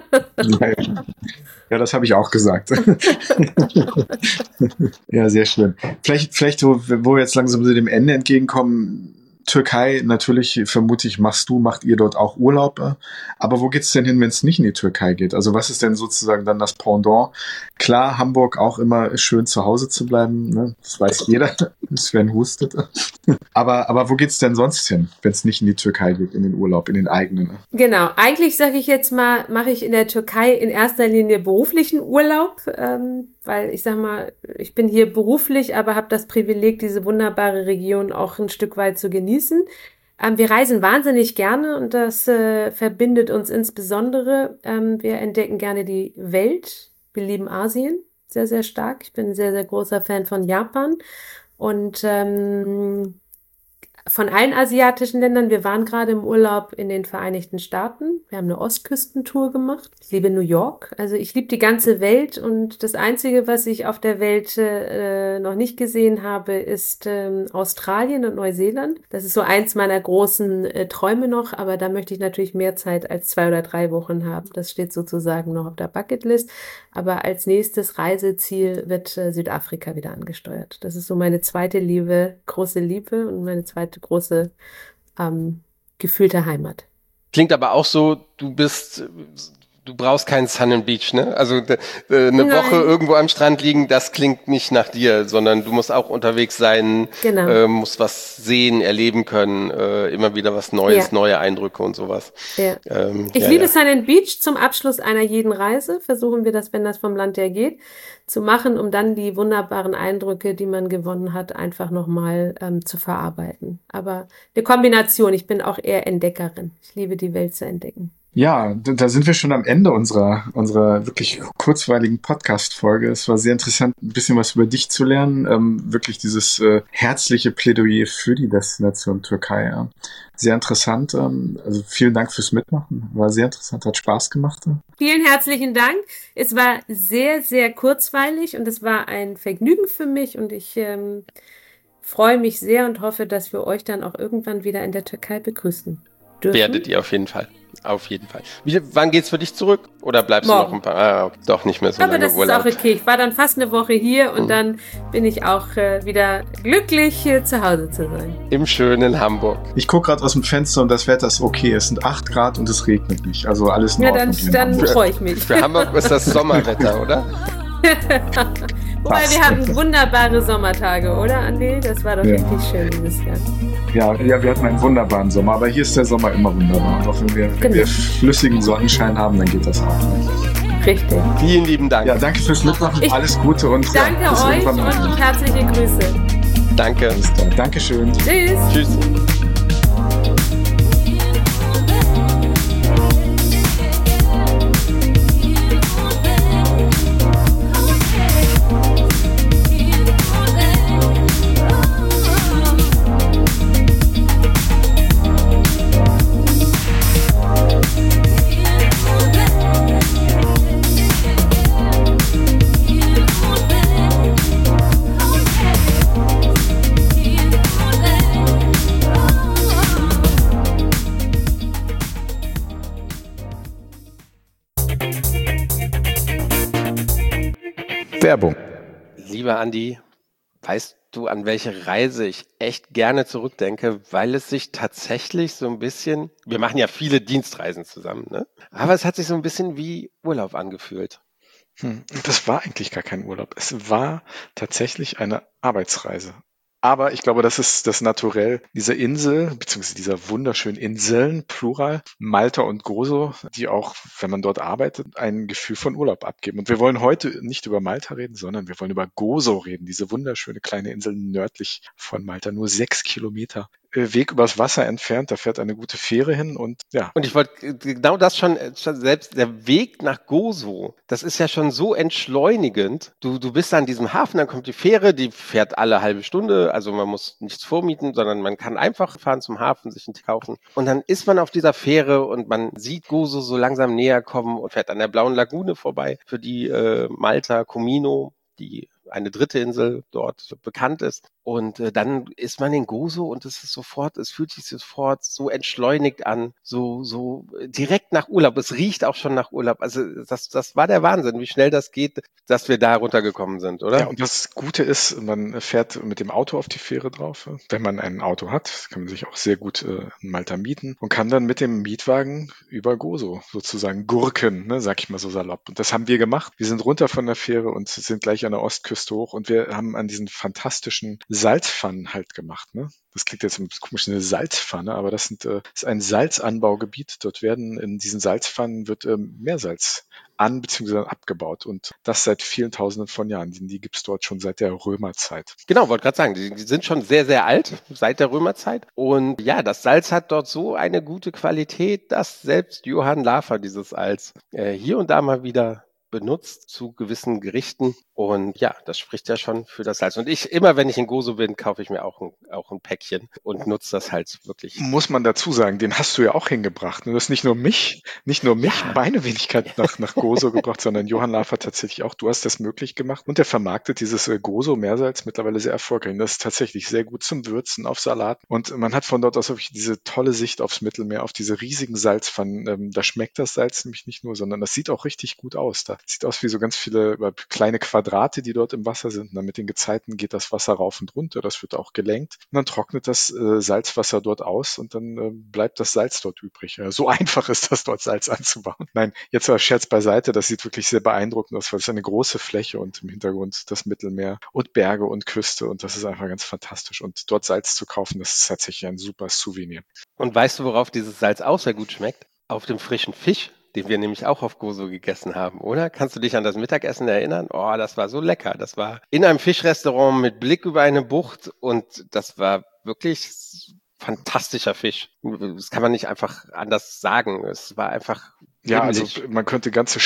Ja, das habe ich auch gesagt. Ja, sehr schön. Vielleicht, wo wir jetzt langsam so dem Ende entgegenkommen, Türkei, natürlich vermute ich, macht ihr dort auch Urlaub. Aber wo geht's denn hin, wenn es nicht in die Türkei geht? Also was ist denn sozusagen dann das Pendant? Klar, Hamburg auch immer schön zu Hause zu bleiben, ne? Das weiß jeder, Sven hustet. Aber wo geht's denn sonst hin, wenn es nicht in die Türkei geht, in den Urlaub, in den eigenen? Genau, eigentlich sage ich jetzt mal, mache ich in der Türkei in erster Linie beruflichen Urlaub, weil ich sag mal, ich bin hier beruflich, aber habe das Privileg, diese wunderbare Region auch ein Stück weit zu genießen. Wir reisen wahnsinnig gerne und das verbindet uns insbesondere. Wir entdecken gerne die Welt. Wir lieben Asien sehr, sehr stark. Ich bin ein sehr, sehr großer Fan von Japan und von allen asiatischen Ländern. Wir waren gerade im Urlaub in den Vereinigten Staaten. Wir haben eine Ostküstentour gemacht. Ich liebe New York. Also ich liebe die ganze Welt und das Einzige, was ich auf der Welt noch nicht gesehen habe, ist Australien und Neuseeland. Das ist so eins meiner großen Träume noch, aber da möchte ich natürlich mehr Zeit als 2 oder 3 Wochen haben. Das steht sozusagen noch auf der Bucketlist. Aber als nächstes Reiseziel wird Südafrika wieder angesteuert. Das ist so meine zweite große Liebe und meine zweite große gefühlte Heimat. Klingt aber auch so, du brauchst keinen Sun and Beach, ne? Also eine Woche irgendwo am Strand liegen, das klingt nicht nach dir, sondern du musst auch unterwegs sein, musst was sehen, erleben können, immer wieder was Neues, neue Eindrücke und sowas. Ja. Ich liebe Sun and Beach. Zum Abschluss einer jeden Reise versuchen wir das, wenn das vom Land her geht, zu machen, um dann die wunderbaren Eindrücke, die man gewonnen hat, einfach nochmal zu verarbeiten. Aber eine Kombination. Ich bin auch eher Entdeckerin. Ich liebe die Welt zu entdecken. Ja, da sind wir schon am Ende unserer wirklich kurzweiligen Podcast-Folge. Es war sehr interessant, ein bisschen was über dich zu lernen. Wirklich dieses herzliche Plädoyer für die Destination Türkei. Ja. Sehr interessant. Also vielen Dank fürs Mitmachen. War sehr interessant, hat Spaß gemacht. Vielen herzlichen Dank. Es war sehr, sehr kurzweilig und es war ein Vergnügen für mich und ich freue mich sehr und hoffe, dass wir euch dann auch irgendwann wieder in der Türkei begrüßen dürfen. Werdet ihr auf jeden Fall. Auf jeden Fall. Wann geht's für dich zurück? Oder bleibst Morgen. du noch ein paar? Doch nicht mehr so Aber lange das Urlaub. ist auch okay. Ich war dann fast eine Woche hier und dann bin ich auch wieder glücklich, hier zu Hause zu sein. Im schönen Hamburg. Ich gucke gerade aus dem Fenster und das Wetter ist okay. Es sind 8 Grad und es regnet nicht. Also alles in Ordnung. Dann freue ich mich. Für Hamburg ist das Sommerwetter, oder? Wobei, wir hatten wunderbare Sommertage, oder, Andi? Das war doch richtig schön dieses Jahr. Ja, wir hatten einen wunderbaren Sommer, aber hier ist der Sommer immer wunderbar. Und auch wenn wir flüssigen Sonnenschein haben, dann geht das auch. Richtig. Vielen lieben Dank. Ja, danke fürs Mitmachen. Alles Gute und danke bis euch irgendwann. und herzliche Grüße. Danke. Dankeschön. Tschüss. Tschüss. Werbung. Lieber Andi, weißt du, an welche Reise ich echt gerne zurückdenke, weil es sich tatsächlich so ein bisschen, wir machen ja viele Dienstreisen zusammen, ne? Aber es hat sich so ein bisschen wie Urlaub angefühlt. Das war eigentlich gar kein Urlaub. Es war tatsächlich eine Arbeitsreise. Aber ich glaube, das ist das Naturell dieser Insel, beziehungsweise dieser wunderschönen Inseln, Plural, Malta und Gozo, die auch, wenn man dort arbeitet, ein Gefühl von Urlaub abgeben. Und wir wollen heute nicht über Malta reden, sondern wir wollen über Gozo reden, diese wunderschöne kleine Insel nördlich von Malta, nur 6 Kilometer Weg übers Wasser entfernt, da fährt eine gute Fähre hin und ja. Und ich wollte genau das schon, selbst der Weg nach Gozo, das ist ja schon so entschleunigend. Du bist da an diesem Hafen, dann kommt die Fähre, die fährt alle halbe Stunde, also man muss nichts vormieten, sondern man kann einfach fahren zum Hafen, sich einen Tee kaufen. Und dann ist man auf dieser Fähre und man sieht Gozo so langsam näher kommen und fährt an der Blauen Lagune vorbei, für die Malta Comino, die eine dritte Insel dort bekannt ist. Und dann ist man in Gozo und es fühlt sich sofort so entschleunigt an, so direkt nach Urlaub. Es riecht auch schon nach Urlaub. Also das war der Wahnsinn, wie schnell das geht, dass wir da runtergekommen sind, oder? Ja, und das Gute ist, man fährt mit dem Auto auf die Fähre drauf. Wenn man ein Auto hat, kann man sich auch sehr gut in Malta mieten und kann dann mit dem Mietwagen über Gozo sozusagen gurken, ne, sag ich mal so salopp. Und das haben wir gemacht. Wir sind runter von der Fähre und sind gleich an der Ostküste hoch und wir haben an diesen fantastischen Salzpfannen halt gemacht, ne? Das klingt jetzt ein bisschen komisch, eine Salzpfanne, aber das ist ein Salzanbaugebiet. Dort werden in diesen Salzpfannen wird Meersalz bzw. abgebaut und das seit vielen Tausenden von Jahren. Die gibt's dort schon seit der Römerzeit. Genau, wollte gerade sagen, die sind schon sehr, sehr alt, seit der Römerzeit. Und ja, das Salz hat dort so eine gute Qualität, dass selbst Johann Lafer dieses Salz hier und da mal wieder benutzt zu gewissen Gerichten. Und ja, das spricht ja schon für das Salz. Und immer wenn ich in Gozo bin, kaufe ich mir auch ein Päckchen und nutze das halt wirklich. Muss man dazu sagen, den hast du ja auch hingebracht. Du hast nicht nur mich, meine Wenigkeit nach Gozo gebracht, sondern Johann Lafer tatsächlich auch. Du hast das möglich gemacht und der vermarktet dieses Gozo-Meersalz mittlerweile sehr erfolgreich. Und das ist tatsächlich sehr gut zum Würzen auf Salat. Und man hat von dort aus wirklich diese tolle Sicht aufs Mittelmeer, auf diese riesigen Salzpfannen. Da schmeckt das Salz nämlich nicht nur, sondern das sieht auch richtig gut aus. Da sieht aus wie so ganz viele kleine Quadrate, die dort im Wasser sind. Und dann mit den Gezeiten geht das Wasser rauf und runter. Das wird auch gelenkt. Und dann trocknet das Salzwasser dort aus und dann bleibt das Salz dort übrig. So einfach ist das, dort Salz anzubauen. Nein, jetzt aber Scherz beiseite. Das sieht wirklich sehr beeindruckend aus, weil es eine große Fläche und im Hintergrund das Mittelmeer und Berge und Küste. Und das ist einfach ganz fantastisch. Und dort Salz zu kaufen, das ist tatsächlich ein super Souvenir. Und weißt du, worauf dieses Salz auch sehr gut schmeckt? Auf dem frischen Fisch, den wir nämlich auch auf Gozo gegessen haben, oder? Kannst du dich an das Mittagessen erinnern? Oh, das war so lecker. Das war in einem Fischrestaurant mit Blick über eine Bucht und das war wirklich fantastischer Fisch. Das kann man nicht einfach anders sagen. Es war einfach Ja, also Nämlich. man könnte ganze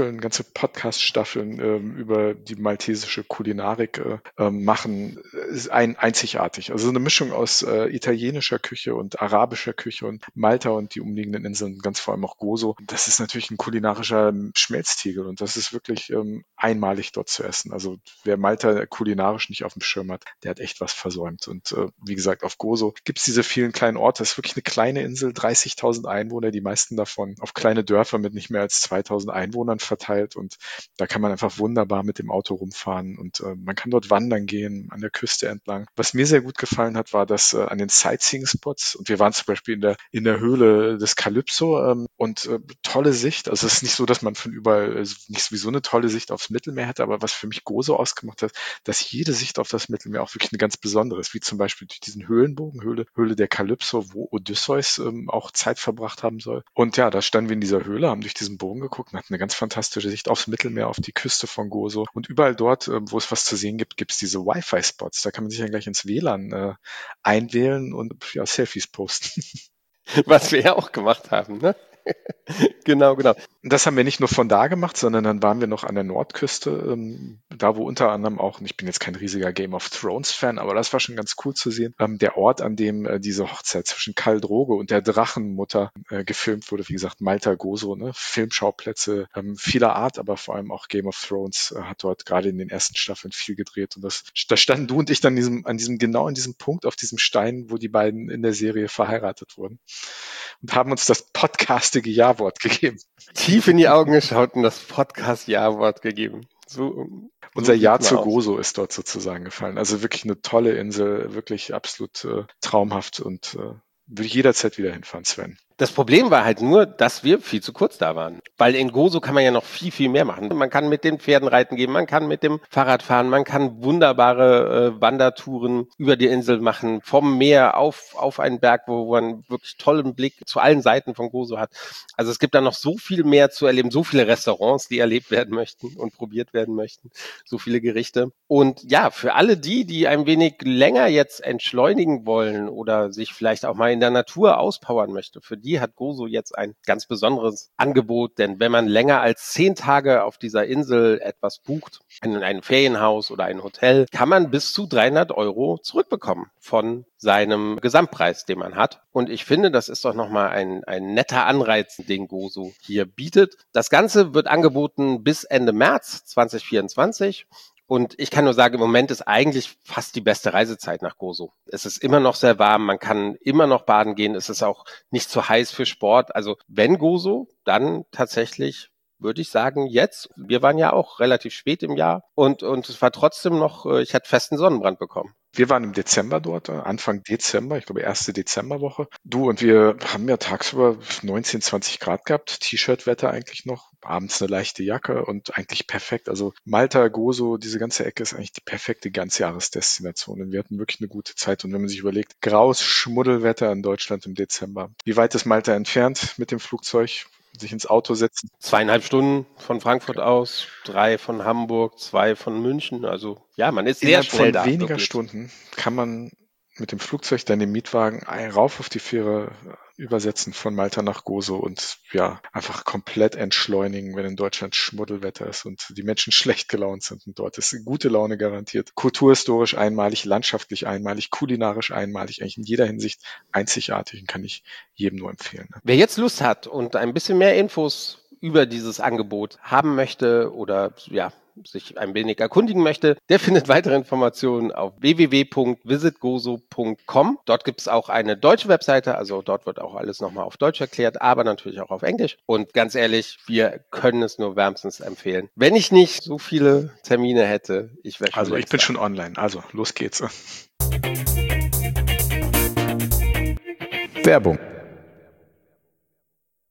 Podcast-Staffeln über die maltesische Kulinarik machen. Ist einzigartig. Also eine Mischung aus italienischer Küche und arabischer Küche und Malta und die umliegenden Inseln, ganz vor allem auch Gozo. Das ist natürlich ein kulinarischer Schmelztiegel und das ist wirklich einmalig dort zu essen. Also wer Malta kulinarisch nicht auf dem Schirm hat, der hat echt was versäumt. Und wie gesagt, auf Gozo gibt es diese vielen kleinen Orte. Das ist wirklich eine kleine Insel, 30.000 Einwohner, die meisten davon auf kleine Dörfer mit nicht mehr als 2.000 Einwohnern verteilt. Und da kann man einfach wunderbar mit dem Auto rumfahren und man kann dort wandern gehen, an der Küste entlang. Was mir sehr gut gefallen hat, war, dass an den Sightseeing-Spots, und wir waren zum Beispiel in der Höhle des Calypso und tolle Sicht. Also es ist nicht so, dass man von überall nicht sowieso eine tolle Sicht aufs Mittelmeer hätte, aber was für mich Gozo ausgemacht hat, dass jede Sicht auf das Mittelmeer auch wirklich eine ganz besondere ist, wie zum Beispiel durch diesen Höhlenbogen, Höhle der Calypso, wo Odysseus auch Zeit verbracht haben soll. Und ja, da standen wir in dieser Höhle, haben durch diesen Bogen geguckt und hatten eine ganz fantastische Sicht aufs Mittelmeer, auf die Küste von Gozo. Und überall dort, wo es was zu sehen gibt, gibt es diese Wi-Fi-Spots. Da kann man sich dann gleich ins WLAN einwählen und ja, Selfies posten. Was wir ja auch gemacht haben, ne? Genau. Und das haben wir nicht nur von da gemacht, sondern dann waren wir noch an der Nordküste, da wo unter anderem auch, und ich bin jetzt kein riesiger Game of Thrones Fan, aber das war schon ganz cool zu sehen, der Ort, an dem diese Hochzeit zwischen Khal Drogo und der Drachenmutter gefilmt wurde, wie gesagt, Malta Gozo, ne? Filmschauplätze vieler Art, aber vor allem auch Game of Thrones hat dort gerade in den ersten Staffeln viel gedreht und da standen du und ich dann genau in diesem Punkt auf diesem Stein, wo die beiden in der Serie verheiratet wurden und haben uns das podcastige Ja-Wort gegeben. Tief in die Augen geschaut und das Podcast-Ja-Wort gegeben. Unser Ja zu Gozo ist dort sozusagen gefallen. Also wirklich eine tolle Insel, wirklich absolut traumhaft und würde ich jederzeit wieder hinfahren, Sven. Das Problem war halt nur, dass wir viel zu kurz da waren. Weil in Gozo kann man ja noch viel, viel mehr machen. Man kann mit den Pferden reiten gehen, man kann mit dem Fahrrad fahren, man kann wunderbare Wandertouren über die Insel machen, vom Meer auf einen Berg, wo man wirklich tollen Blick zu allen Seiten von Gozo hat. Also es gibt da noch so viel mehr zu erleben, so viele Restaurants, die erlebt werden möchten und probiert werden möchten, so viele Gerichte. Und ja, für alle die ein wenig länger jetzt entschleunigen wollen oder sich vielleicht auch mal in der Natur auspowern möchte, für die hat Gozo jetzt ein ganz besonderes Angebot, denn wenn man länger als 10 Tage auf dieser Insel etwas bucht, in ein Ferienhaus oder ein Hotel, kann man bis zu 300 € zurückbekommen von seinem Gesamtpreis, den man hat. Und ich finde, das ist doch nochmal ein netter Anreiz, den Gozo hier bietet. Das Ganze wird angeboten bis Ende März 2024. Und ich kann nur sagen, im Moment ist eigentlich fast die beste Reisezeit nach Gozo. Es ist immer noch sehr warm, man kann immer noch baden gehen, es ist auch nicht zu heiß für Sport. Also wenn Gozo, dann tatsächlich würde ich sagen jetzt. Wir waren ja auch relativ spät im Jahr und es war trotzdem noch, ich hatte festen Sonnenbrand bekommen. Wir waren im Dezember dort, Anfang Dezember, ich glaube erste Dezemberwoche. Und wir haben ja tagsüber 19, 20 Grad gehabt, T-Shirt-Wetter eigentlich noch, abends eine leichte Jacke und eigentlich perfekt. Also Malta, Gozo, diese ganze Ecke ist eigentlich die perfekte Ganzjahresdestination und wir hatten wirklich eine gute Zeit. Und wenn man sich überlegt, graues Schmuddelwetter in Deutschland im Dezember. Wie weit ist Malta entfernt mit dem Flugzeug? Sich ins Auto setzen. 2,5 Stunden von Frankfurt aus, 3 von Hamburg, 2 von München. Also ja, man ist sehr schnell da. Innerhalb von weniger Stunden kann man mit dem Flugzeug dann den Mietwagen rauf auf die Fähre übersetzen von Malta nach Gozo und ja, einfach komplett entschleunigen, wenn in Deutschland Schmuddelwetter ist und die Menschen schlecht gelaunt sind. Und dort ist gute Laune garantiert. Kulturhistorisch einmalig, landschaftlich einmalig, kulinarisch einmalig, eigentlich in jeder Hinsicht einzigartig und kann ich jedem nur empfehlen. Wer jetzt Lust hat und ein bisschen mehr Infos über dieses Angebot haben möchte oder ja, sich ein wenig erkundigen möchte, der findet weitere Informationen auf www.visitgozo.com. Dort gibt es auch eine deutsche Webseite, also dort wird auch alles nochmal auf Deutsch erklärt, aber natürlich auch auf Englisch. Und ganz ehrlich, wir können es nur wärmstens empfehlen. Wenn ich nicht so viele Termine hätte, ich wäre schon. Also ich bin schon online, also los geht's. Werbung.